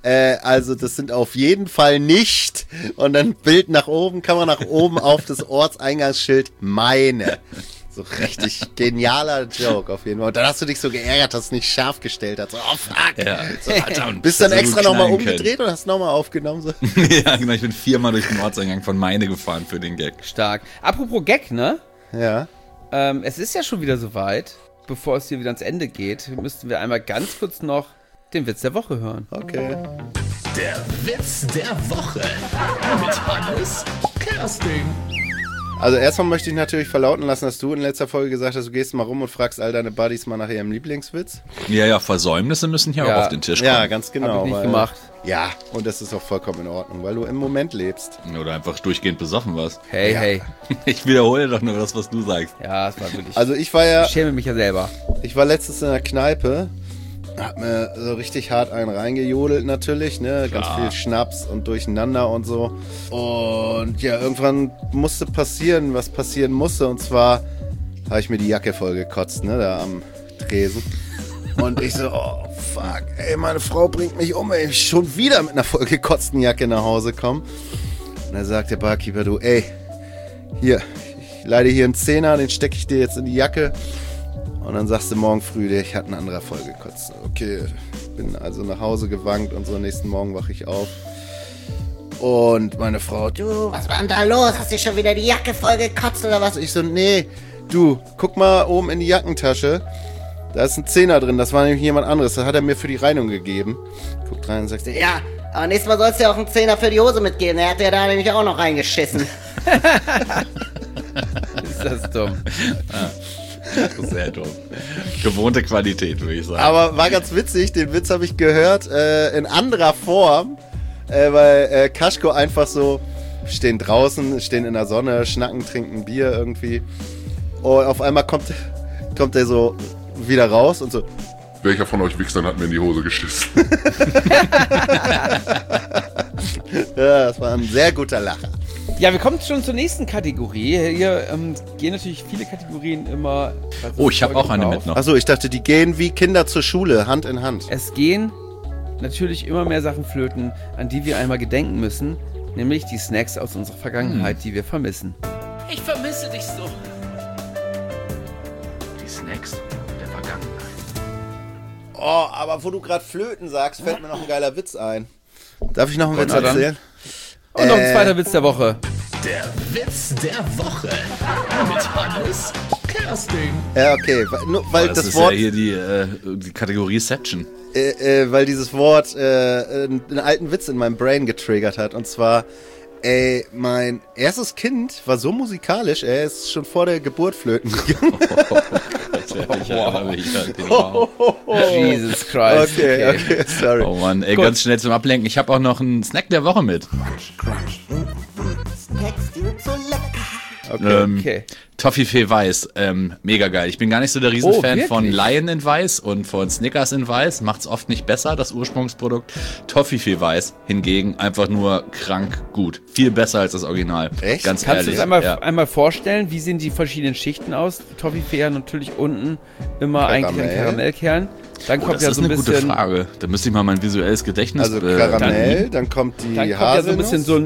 also das sind auf jeden Fall nicht, und dann Bild nach oben, Kamera nach oben auf das Ortseingangsschild Meine. So richtig genialer Joke auf jeden Fall. Und dann hast du dich so geärgert, dass es nicht scharf gestellt hat. So, oh fuck. Ja. So, Alter, und bist dann extra nochmal umgedreht und hast nochmal aufgenommen. So. Ja, genau. Ich bin 4-mal durch den Ortseingang von Meine gefahren für den Gag. Stark. Apropos Gag, ne? Ja. Es ist ja schon wieder soweit. Bevor es hier wieder ans Ende geht, müssten wir einmal ganz kurz noch den Witz der Woche hören. Okay. Der Witz der Woche mit Hannes Kersting. Also erstmal möchte ich natürlich verlauten lassen, dass du in letzter Folge gesagt hast, du gehst mal rum und fragst all deine Buddies mal nach ihrem Lieblingswitz. Ja, Versäumnisse müssen hier auch auf den Tisch kommen. Ja, ganz genau. Hab ich nicht gemacht. Ja, und das ist auch vollkommen in Ordnung, weil du im Moment lebst. Oder einfach durchgehend besoffen warst. Hey. Ich wiederhole doch nur das, was du sagst. Ja, das war wirklich... Also ich schäme mich ja selber. Ich war letztens in der Kneipe, hab mir so richtig hart einen reingejodelt natürlich, ne, ganz viel Schnaps und Durcheinander und so. Und ja, irgendwann musste passieren, was passieren musste, und zwar habe ich mir die Jacke voll gekotzt, ne, da am Tresen. Und ich so, oh fuck, ey, meine Frau bringt mich um, ey, ich schon wieder mit einer vollgekotzten Jacke nach Hause komme. Und dann sagt der Barkeeper, du, ey, hier, ich leide hier einen Zehner, den stecke ich dir jetzt in die Jacke. Und dann sagst du morgen früh, ich hatte ein anderer vollgekotzt. Okay, bin also nach Hause gewankt und so, nächsten Morgen wache ich auf. Und meine Frau, du, was war denn da los? Hast du schon wieder die Jacke vollgekotzt oder was? Ich so, nee, du, guck mal oben in die Jackentasche. Da ist ein Zehner drin, das war nämlich jemand anderes. Das hat er mir für die Reinigung gegeben. Guckt rein und sagt, ja, aber nächstes Mal sollst du ja auch einen Zehner für die Hose mitgeben. Er hat ja da nämlich auch noch reingeschissen. Ist das dumm. Sehr dumm. Gewohnte Qualität, würde ich sagen. Aber war ganz witzig, den Witz habe ich gehört, in anderer Form, weil Kaschko einfach so, stehen draußen, stehen in der Sonne, schnacken, trinken Bier irgendwie. Und auf einmal kommt der so wieder raus und so. Welcher von euch Wichsern hat mir in die Hose geschissen? Ja, das war ein sehr guter Lacher. Ja, wir kommen schon zur nächsten Kategorie. Hier gehen natürlich viele Kategorien immer... Oh, ich habe auch eine mit noch. Achso, ich dachte, die gehen wie Kinder zur Schule, Hand in Hand. Es gehen natürlich immer mehr Sachen flöten, an die wir einmal gedenken müssen. Nämlich die Snacks aus unserer Vergangenheit, die wir vermissen. Ich vermisse dich so. Die Snacks der Vergangenheit. Oh, aber wo du gerade Flöten sagst, fällt mir noch ein geiler Witz ein. Darf ich noch einen Witz erzählen? Und noch ein zweiter Witz der Woche. Der Witz der Woche mit Hannes Kersting. Ja, okay, weil das das ist Wort... ja hier die Kategorie Seption. Weil dieses Wort einen alten Witz in meinem Brain getriggert hat. Und zwar, mein erstes Kind war so musikalisch, er ist schon vor der Geburt flöten gegangen. Jesus Christ. Okay, sorry. Oh Mann, ey, ganz schnell zum Ablenken. Ich habe auch noch einen Snack der Woche mit. Snacks, die sind so lecker. Okay. Toffifee Weiß, mega geil. Ich bin gar nicht so der Riesenfan von Lion in Weiß und von Snickers in Weiß. Macht's oft nicht besser, das Ursprungsprodukt. Toffifee Weiß hingegen einfach nur krank gut. Viel besser als das Original. Echt? Ganz Kannst du ehrlich. es einmal vorstellen, wie sehen die verschiedenen Schichten aus? Toffifee ja natürlich unten immer eigentlich ein Karamellkern. Dann kommt das ja ist so ein eine bisschen... gute Frage. Da müsste ich mal mein visuelles Gedächtnis... Also Karamell, dann kommt die Dann kommt ja so ein Haselnuss. bisschen so ein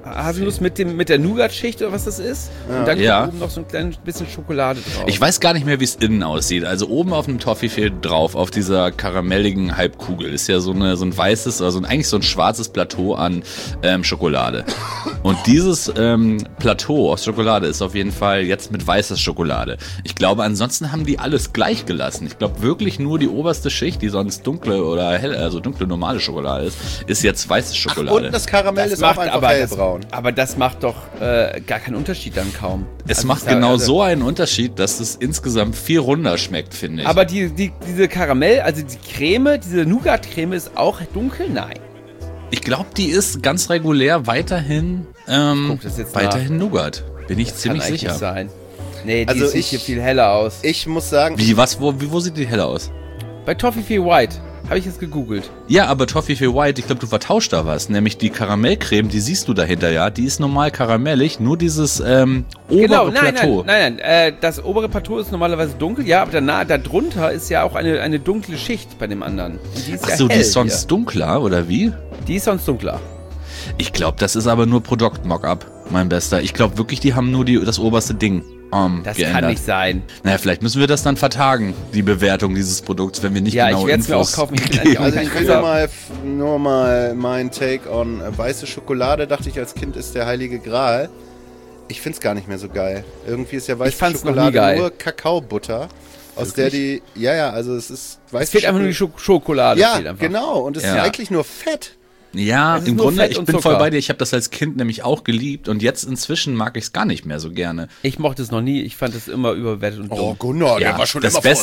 Haselnuss mit der Nougat-Schicht oder was das ist. Ja. Und dann Ja. kommt oben noch so ein kleines bisschen Schokolade drauf. Ich weiß gar nicht mehr, wie es innen aussieht. Also oben auf dem Toffifee drauf, auf dieser karamelligen Halbkugel, ist ja so ein weißes, also eigentlich so ein schwarzes Plateau an Schokolade. Und dieses Plateau aus Schokolade ist auf jeden Fall jetzt mit weißer Schokolade. Ich glaube, ansonsten haben die alles gleich gelassen. Ich glaube wirklich nur die oberste Schicht, die sonst dunkle oder hell, also dunkle normale Schokolade ist jetzt weiße Schokolade. Und das Karamell ist auch einfach hellbraun. Aber das macht doch gar keinen Unterschied dann kaum. Es Also macht ist ja- genau also- so einen Unterschied, dass es insgesamt viel runder schmeckt, finde ich. Aber diese Karamell, also die Creme, diese Nougat-Creme ist auch dunkel? Nein. Ich glaube, die ist ganz regulär weiterhin guck das jetzt weiterhin Nougat. Bin ich Kann ziemlich eigentlich sicher. nicht sein. Nee, die Also sieht hier viel heller aus. Ich muss sagen, Wo sieht die heller aus? Bei Toffifee White habe ich jetzt gegoogelt. Ja, aber Toffifee White, ich glaube, du vertauscht da was. Nämlich die Karamellcreme, die siehst du dahinter, ja. Die ist normal karamellig, nur dieses obere Plateau. Nein. Das obere Plateau ist normalerweise dunkel, ja, aber darunter ist ja auch eine dunkle Schicht bei dem anderen. Und die ist Achso, ja die hell ist sonst dunkler, oder wie? hier. Die ist sonst dunkler. Ich glaube, das ist aber nur Produkt-Mockup, mein Bester. Ich glaube wirklich, die haben nur das oberste Ding Das geändert. kann nicht sein. Naja, vielleicht müssen wir das dann vertagen, die Bewertung dieses Produkts, wenn wir nicht Ja, genau ich werde es mir auch Infos kaufen. Ich bin geben. eigentlich auch also kein ich will großer- nur mal mein Take on weiße Schokolade. Dachte ich als Kind ist der heilige Gral. Ich find's gar nicht mehr so geil. Irgendwie ist ja weiße Ich fand's noch nie Schokolade geil. nur Kakaobutter, aus der die, also es ist weiße Es fehlt einfach nur die Schokolade. Ja, fehlt einfach. genau. Und es ist Ja. eigentlich nur Fett. Ja, Es ist im nur Grunde, Fett ich und bin Zucker. voll bei dir. Ich habe das als Kind nämlich auch geliebt und jetzt inzwischen mag ich es gar nicht mehr so gerne. Ich mochte es noch nie. Ich fand es immer überbewertet und dumm. Gunnar, Ja, das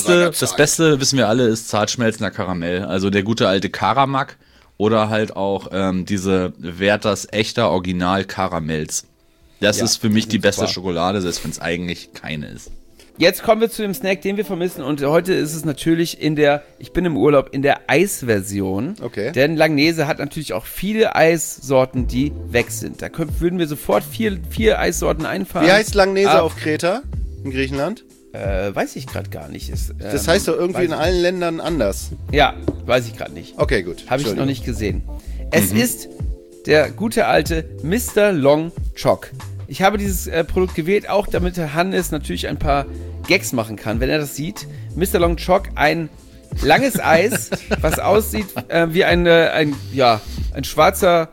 Beste, wissen wir alle, ist zartschmelzender Karamell. Also der gute alte Karamak oder halt auch diese Werthers echter Original Karamells. Das Ja, ist für mich die die sind beste super. Schokolade, selbst wenn es eigentlich keine ist. Jetzt kommen wir zu dem Snack, den wir vermissen. Und heute ist es natürlich ich bin im Urlaub, in der Eisversion. Okay. Denn Langnese hat natürlich auch viele Eissorten, die weg sind. Würden wir sofort vier Eissorten einfahren. Wie heißt Langnese Ah, auf Kreta in Griechenland? Weiß ich gerade gar nicht. Das heißt doch irgendwie weiß in ich- allen Ländern anders. Ja, weiß ich gerade nicht. Okay, gut. Habe ich noch Entschuldigung. nicht gesehen. Es ist der gute alte Mr. Long Choc. Ich habe dieses Produkt gewählt, auch damit der Hannes natürlich ein paar Gags machen kann, wenn er das sieht. Mr. Long Choc, ein langes Eis, was aussieht wie ein schwarzer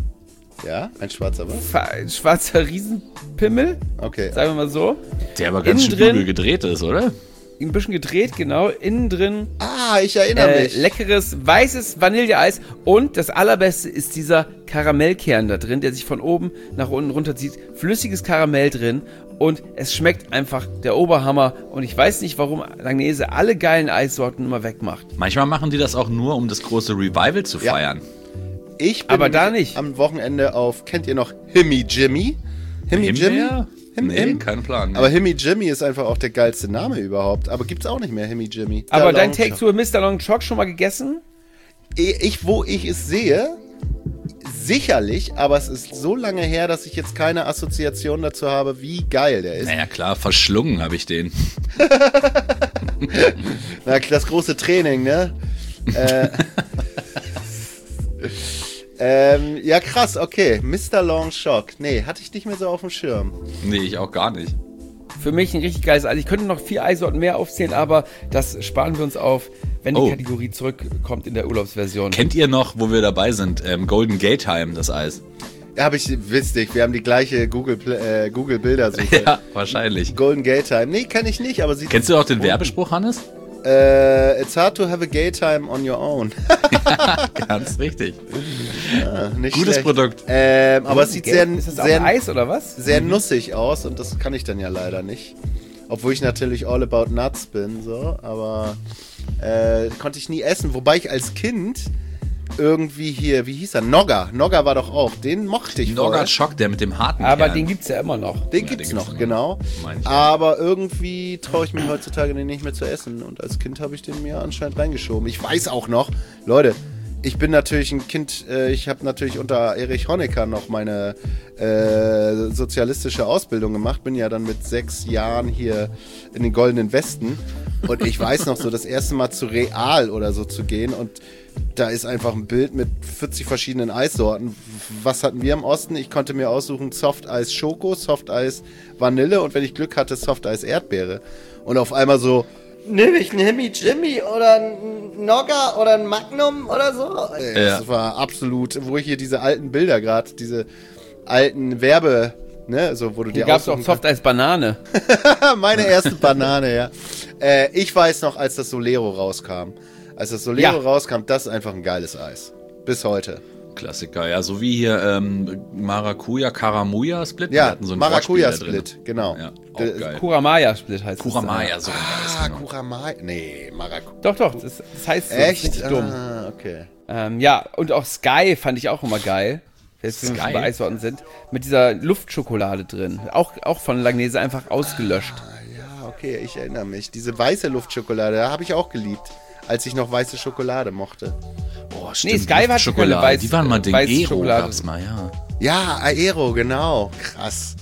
Ja, ein schwarzer was? ein schwarzer Riesenpimmel, Okay. sagen wir mal so. Der aber ganz schön Innen drin- übel gedreht ist, oder? Ein bisschen gedreht, genau. Innen drin Ich erinnere mich. leckeres, weißes Vanilleeis. Und das allerbeste ist dieser Karamellkern da drin, der sich von oben nach unten runterzieht. Flüssiges Karamell drin. Und es schmeckt einfach der Oberhammer. Und ich weiß nicht, warum Langnese alle geilen Eissorten immer wegmacht. Manchmal machen die das auch nur, um das große Revival zu Ja. feiern. Ich bin aber da nämlich nicht. am Wochenende kennt ihr noch Himmy Jimmy? Himmy Jimmy? Himbeer? Nee, Him? kein Plan. Aber Himmy Jimmy ist einfach auch der geilste Name überhaupt. Aber gibt's auch nicht mehr, Himmy Jimmy. Aber Der dein Long Take Choc. zu Mr. Long Choc schon mal gegessen? Wo ich es sehe, sicherlich, aber es ist so lange her, dass ich jetzt keine Assoziation dazu habe, wie geil der ist. Naja, klar, verschlungen habe ich den. Na, das große Training, ne? Ja, krass, okay. Mr. Long Choc. Nee, hatte ich nicht mehr so auf dem Schirm. Nee, ich auch gar nicht. Für mich ein richtig geiles Eis. Ich könnte noch 4 Eissorten mehr aufzählen, aber das sparen wir uns auf, wenn die Oh. Kategorie zurückkommt in der Urlaubsversion. Kennt ihr noch, wo wir dabei sind, Golden Gate Time, das Eis? Ja, wisst ihr, wir haben die gleiche Google-Bildersuche. Ja, wahrscheinlich. Golden Gate Time. Nee, kenne ich nicht, aber sieht... Kennst du auch den Werbespruch, Hannes? It's hard to have a gay time on your own. Ganz richtig. Nicht Gutes schlecht. Produkt. Aber es sieht sehr, Ist das auch sehr, ein Eis oder was? sehr nussig aus und das kann ich dann ja leider nicht. Obwohl ich natürlich all about nuts bin, so, aber konnte ich nie essen. Wobei ich als Kind irgendwie hier, wie hieß er? Nogga war doch auch. Den mochte ich Nogga voll. Schock, der mit dem harten Aber Kern. den gibt's ja immer noch. Den Ja, gibt's den noch, gibt's noch. genau. Meine ich auch. Aber irgendwie traue ich mir heutzutage den nicht mehr zu essen. Und als Kind habe ich den mir anscheinend reingeschoben. Ich weiß auch noch, Leute, ich bin natürlich ein Kind, ich habe natürlich unter Erich Honecker noch meine sozialistische Ausbildung gemacht, bin ja dann mit 6 Jahren hier in den Goldenen Westen und ich weiß noch so, das erste Mal zu Real oder so zu gehen und da ist einfach ein Bild mit 40 verschiedenen Eissorten. Was hatten wir im Osten? Ich konnte mir aussuchen Softeis Schoko, Softeis Vanille und wenn ich Glück hatte, Softeis Erdbeere. Und auf einmal so, Nimm ich einen Himmy Jimmy oder einen Nogger oder ein Magnum oder so? das war absolut, wo ich hier diese alten Bilder gerade, diese alten Werbe, ne, so wo du Hier dir gab es auch aussuchen Softeis Banane. Meine erste Banane, ja. Ich weiß noch, als das Solero rauskam. Als das Solero rauskam, das ist einfach ein geiles Eis. Bis heute. Klassiker, ja, so wie hier Maracuja, Karamuja Split. Ja, Wir hatten so ein Maracuja Wortspiel da drin. Split, genau. Ja, auch geil. Kuramaya Split heißt Kuramaya, es. so ein geiles. Kuramai. Nee, Maracuja. Doch, das heißt so. Echt? Das ist richtig dumm. Okay. Ja, und auch Sky fand ich auch immer geil. Jetzt, wenn wir Sky? schon bei Eissorten sind. Mit dieser Luftschokolade drin. Auch von Langnese einfach ausgelöscht. Ja, okay, ich erinnere mich. Diese weiße Luftschokolade, habe ich auch geliebt. Als ich noch weiße Schokolade mochte. Boah, Nee, Sky war Schokolade. keine Die waren mal Ding. weiße Aero Schokolade. gab's mal, ja. Ja, Aero, genau. Krass.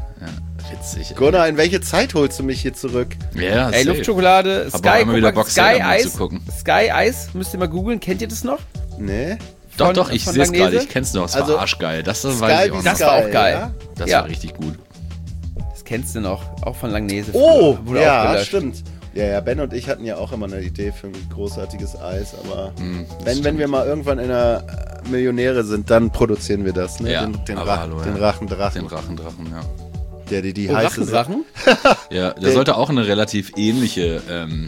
Witzig. Gunnar, in welche Zeit holst du mich hier zurück? Ja, Ey, safe. Luftschokolade, Hab Sky, auch immer wieder guck mal, Bock, Sky selber mal Eis. zu gucken. Sky Eis, müsst ihr mal googeln. Kennt ihr das noch? Nee. Doch, ich von sehe es gerade. Langnese? Ich kenn's noch. Es Also, war arschgeil. Das weiß Sky ich auch wie noch. Das war auch Sky, geil. ja? Das Ja. war richtig gut. Das kennst du noch, auch von Langnese. Oh, Wurde ja, auch gelöscht. stimmt. Ja, Ben und ich hatten ja auch immer eine Idee für ein großartiges Eis, aber wenn stimmt. wir mal irgendwann in der Millionäre sind, dann produzieren wir das, ne? Ja, den aber hallo, den ja. Rachendrachen, Den Rachendrachen, ja. der die Oh, heiße Rachendrachen? Ja, der sollte auch eine relativ ähnliche,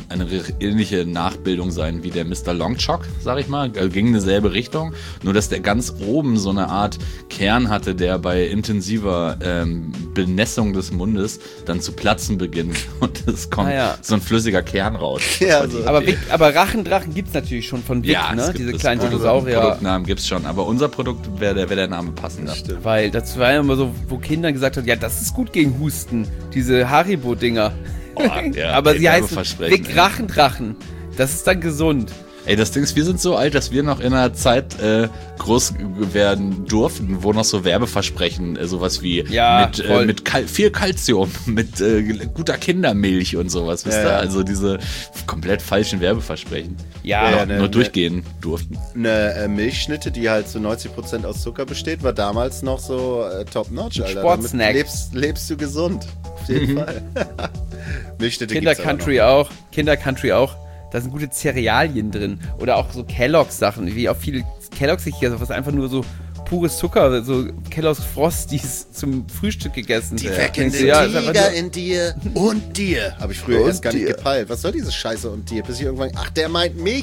ähnliche Nachbildung sein wie der Mr. Longchock, sag ich mal. Ging in dieselbe Richtung. Nur, dass der ganz oben so eine Art Kern hatte, der bei intensiver Benässung des Mundes dann zu platzen beginnt. Und es kommt so ein flüssiger Kern raus. Ja, Das war die so. Idee. Aber Rachendrachen gibt's natürlich schon von Wick, Ja, ne? es gibt Diese es. kleinen Also Dinosaurier. Produktnamen gibt's schon, aber unser Produkt wäre der Name passender. Stimmt. Weil das war ja immer so, wo Kinder gesagt haben, ja, das ist gut gegen Husten, diese Haribo-Dinger. ja, Aber ey, sie heißen Werbeversprechen, Wick ey. Rachendrachen. Das ist dann gesund. Ey, das Ding ist, wir sind so alt, dass wir noch in einer Zeit groß werden durften, wo noch so Werbeversprechen, sowas wie Ja, voll. mit viel Kalzium, mit guter Kindermilch und sowas, wisst ihr? Ja. Also diese komplett falschen Werbeversprechen. Ja, Ja, Nur durchgehen durften. Eine Milchschnitte, die halt zu 90% aus Zucker besteht, war damals noch so top-notch, Alter. Sportsnack. Damit lebst du gesund. Auf jeden Fall. Milchschnitte Kinder gibt's aber noch. Country auch. Kinder Country auch. Da sind gute Cerealien drin. Oder auch so Kellogg's Sachen, wie auch viele Kellogg's ich gegessen habe, was einfach nur so pures Zucker, so Kellogg's Frosties zum Frühstück gegessen. Die Denkst weckende du, ja, ist einfach Tiger nur- in dir und dir. Habe ich früher Und erst gar nicht dir. gepeilt. Was soll diese Scheiße und dir? Bis ich irgendwann, ach, der meint mich.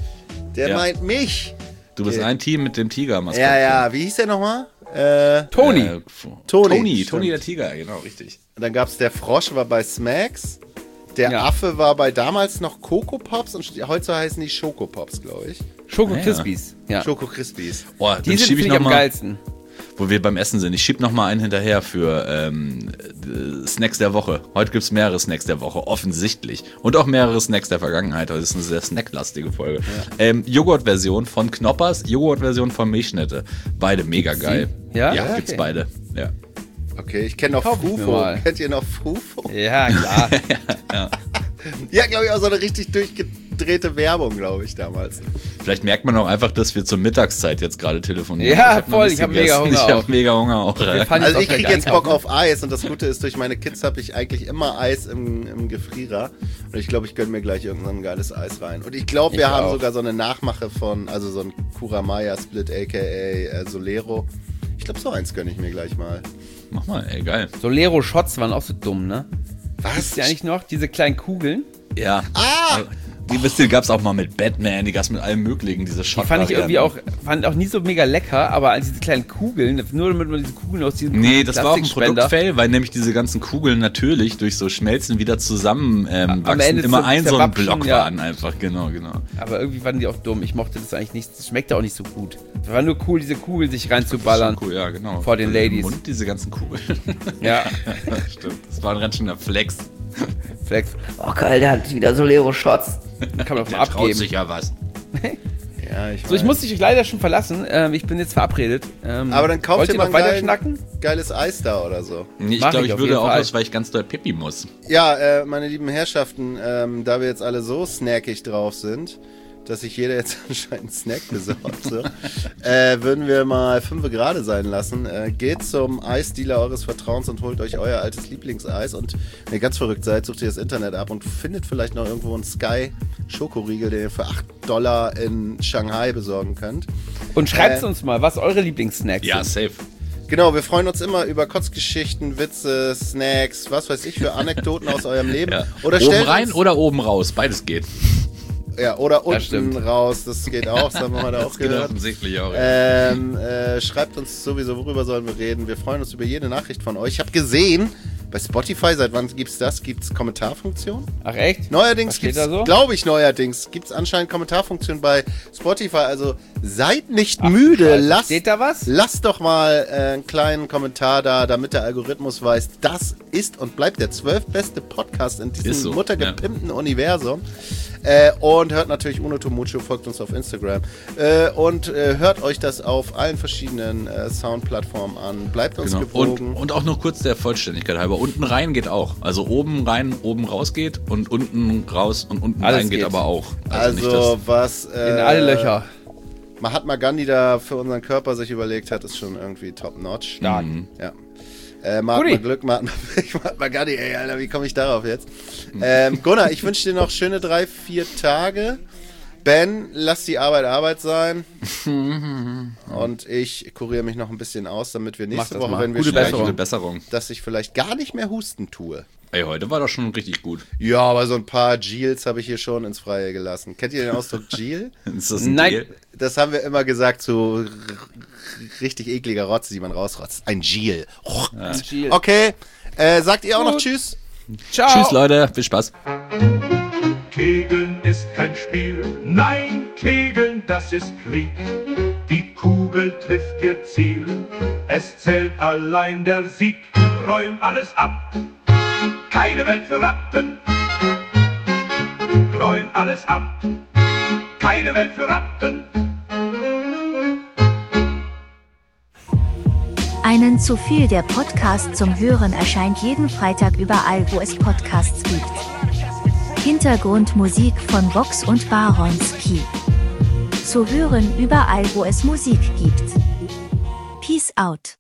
Der Ja. meint mich. Du bist Okay. ein Team mit dem Tiger-Maskottchen. Ja, wie hieß der nochmal? Toni. Toni, Toni stimmt. der Tiger, genau, richtig. Dann gab's der Frosch, war bei Smacks. Der Ja. Affe war bei damals noch Coco Pops und heute heißen die Schoko Pops, glaube ich. Schoko Ja. Crispies. Ja. Schoko Crispies. Oh, Die dann sind schiebe ich finde ich noch am mal, geilsten. wo wir beim Essen sind. Ich schieb noch mal einen hinterher für Snacks der Woche. Heute gibt's mehrere Snacks der Woche, offensichtlich. Und auch mehrere Snacks der Vergangenheit. Heute ist eine sehr snacklastige Folge. Joghurt-Version von Knoppers, Joghurt-Version von Milchschnitte. Beide mega geil. Ja? Ja, Ja, gibt's okay. beide. Ja. Okay, ich kenne noch Kauf ich mir Frufo. mal. Kennt ihr noch Frufo? Ja, klar. Ja, glaube ich, auch so eine richtig durchgedrehte Werbung, glaube ich, damals. Vielleicht merkt man auch einfach, dass wir zur Mittagszeit jetzt gerade telefonieren. Ja, hab noch voll, ein ich hab bisschen mega gegessen. Hunger Ich auch. hab mega Hunger auch. Wir fahren Also auch ich gleich kriege jetzt Bock einkaufen. auf Eis und das Gute ist, durch meine Kids habe ich eigentlich immer Eis im Gefrierer. Und ich glaube, ich gönne mir gleich irgendein geiles Eis rein. Und ich glaube, wir Ich haben auch. sogar so eine Nachmache von, also so ein Kuramaya Split, a.k.a. Solero. Ich glaube, so eins gönne ich mir gleich mal. Mach mal, ey, geil. Solero Shots waren auch so dumm, ne? Was? Gibt's die eigentlich noch? Diese kleinen Kugeln? Ja. Die wisst ihr, gab's auch mal mit Batman, die gab's mit allem möglichen, diese Shot. Die fand ich irgendwie auch, fand auch nie so mega lecker, aber als diese kleinen Kugeln, nur damit man diese Kugeln aus diesem Nee, das war auch ein Plastikspender- Produktfail, weil nämlich diese ganzen Kugeln natürlich durch so Schmelzen wieder zusammen wachsen. Ende Immer zu ein so ein zerwapschen, Block ja. waren einfach, genau. Aber irgendwie waren die auch dumm. Ich mochte das eigentlich nicht. Das schmeckte auch nicht so gut. Es war nur cool, diese Kugeln sich reinzuballern. Schon cool, ja, genau. Vor den Ladies. Und diese ganzen Kugeln. Ja. Stimmt. Das war ein ganz schöner Flex. Flex. Oh geil, der hat wieder Solero Shots. Kann man auch mal Der traut abgeben. sich ja was. Ja, ich So, ich muss dich leider schon verlassen. Ich bin jetzt verabredet. Aber dann kauft wollt ihr ihr mal noch weiter ein schnacken? geiles Eis da oder so. Nee, ich Mach glaube, ich ich auf würde jeden auch Fall. los, weil ich ganz doll Pipi muss. Ja, meine lieben Herrschaften, da wir jetzt alle so snackig drauf sind, dass sich jeder jetzt anscheinend einen Snack besorgt, so, würden wir mal 5 gerade sein lassen. Geht zum Eisdealer eures Vertrauens und holt euch euer altes Lieblingseis. Und wenn ihr ganz verrückt seid, sucht ihr das Internet ab und findet vielleicht noch irgendwo einen Sky-Schokoriegel, den ihr für $8 in Shanghai besorgen könnt. Und schreibt uns mal, was eure Lieblingssnacks Ja, sind. safe. Genau, wir freuen uns immer über Kotzgeschichten, Witze, Snacks, was weiß ich für Anekdoten aus eurem Leben. Ja. Oder Oben stellt rein uns, oder oben raus, beides geht. ja, oder unten stimmt. raus, das geht auch, das haben wir mal da auch Das geht gehört. offensichtlich auch. Schreibt uns sowieso, worüber sollen wir reden. Wir freuen uns über jede Nachricht von euch. Ich habe gesehen, bei Spotify, seit wann gibt's das? Gibt's Kommentarfunktion? Ach echt? Neuerdings Was steht gibt's, da so? glaube ich, gibt's anscheinend Kommentarfunktion bei Spotify. Also seid nicht müde, Scheiße. Steht da was? lasst doch mal einen kleinen Kommentar da, damit der Algorithmus weiß, das ist und bleibt der 12. beste Podcast in diesem Ist so, muttergepimpten Universum. Und hört natürlich Uno Tomucho, folgt uns auf Instagram und hört euch das auf allen verschiedenen Soundplattformen an. Bleibt uns Genau. gewogen. Und auch noch kurz der Vollständigkeit halber. Unten rein geht auch. Also oben rein, oben raus geht und unten raus und unten Alles rein geht geht. aber auch. Also nicht was In alle Löcher. Mahatma Gandhi da für unseren Körper sich überlegt hat, ist schon irgendwie top-notch. Stark. Ja. Mahatma Guti. Glück, Mahatma Gandhi, ey, Alter, wie komme ich darauf jetzt? Gunnar, ich wünsche dir noch schöne 3-4 Tage. Ben, lass die Arbeit sein. Und ich kuriere mich noch ein bisschen aus, damit wir nächste das Woche, mal. wenn wir Gute sprechen, Besserung. Gute Besserung. dass ich vielleicht gar nicht mehr husten tue. Ey, heute war doch schon richtig gut. Ja, aber so ein paar Gels habe ich hier schon ins Freie gelassen. Kennt ihr den Ausdruck Gel? Ist das ein Nein. Deal? Das haben wir immer gesagt zu richtig ekliger Rotze, die man rausrotzt. Ein Gel. Gel. Okay, sagt ihr auch noch Tschüss? Ciao. Tschüss, Leute. Viel Spaß. Kegeln ist kein Spiel, nein, Kegeln, das ist Krieg. Die Kugel trifft ihr Ziel, es zählt allein der Sieg. Räum alles ab, keine Welt für Ratten. Räum alles ab, keine Welt für Ratten. Einen zu viel, der Podcast zum Hören erscheint jeden Freitag überall, wo es Podcasts gibt. Hintergrundmusik von Vox und Baronski. Zu hören überall, wo es Musik gibt. Peace out.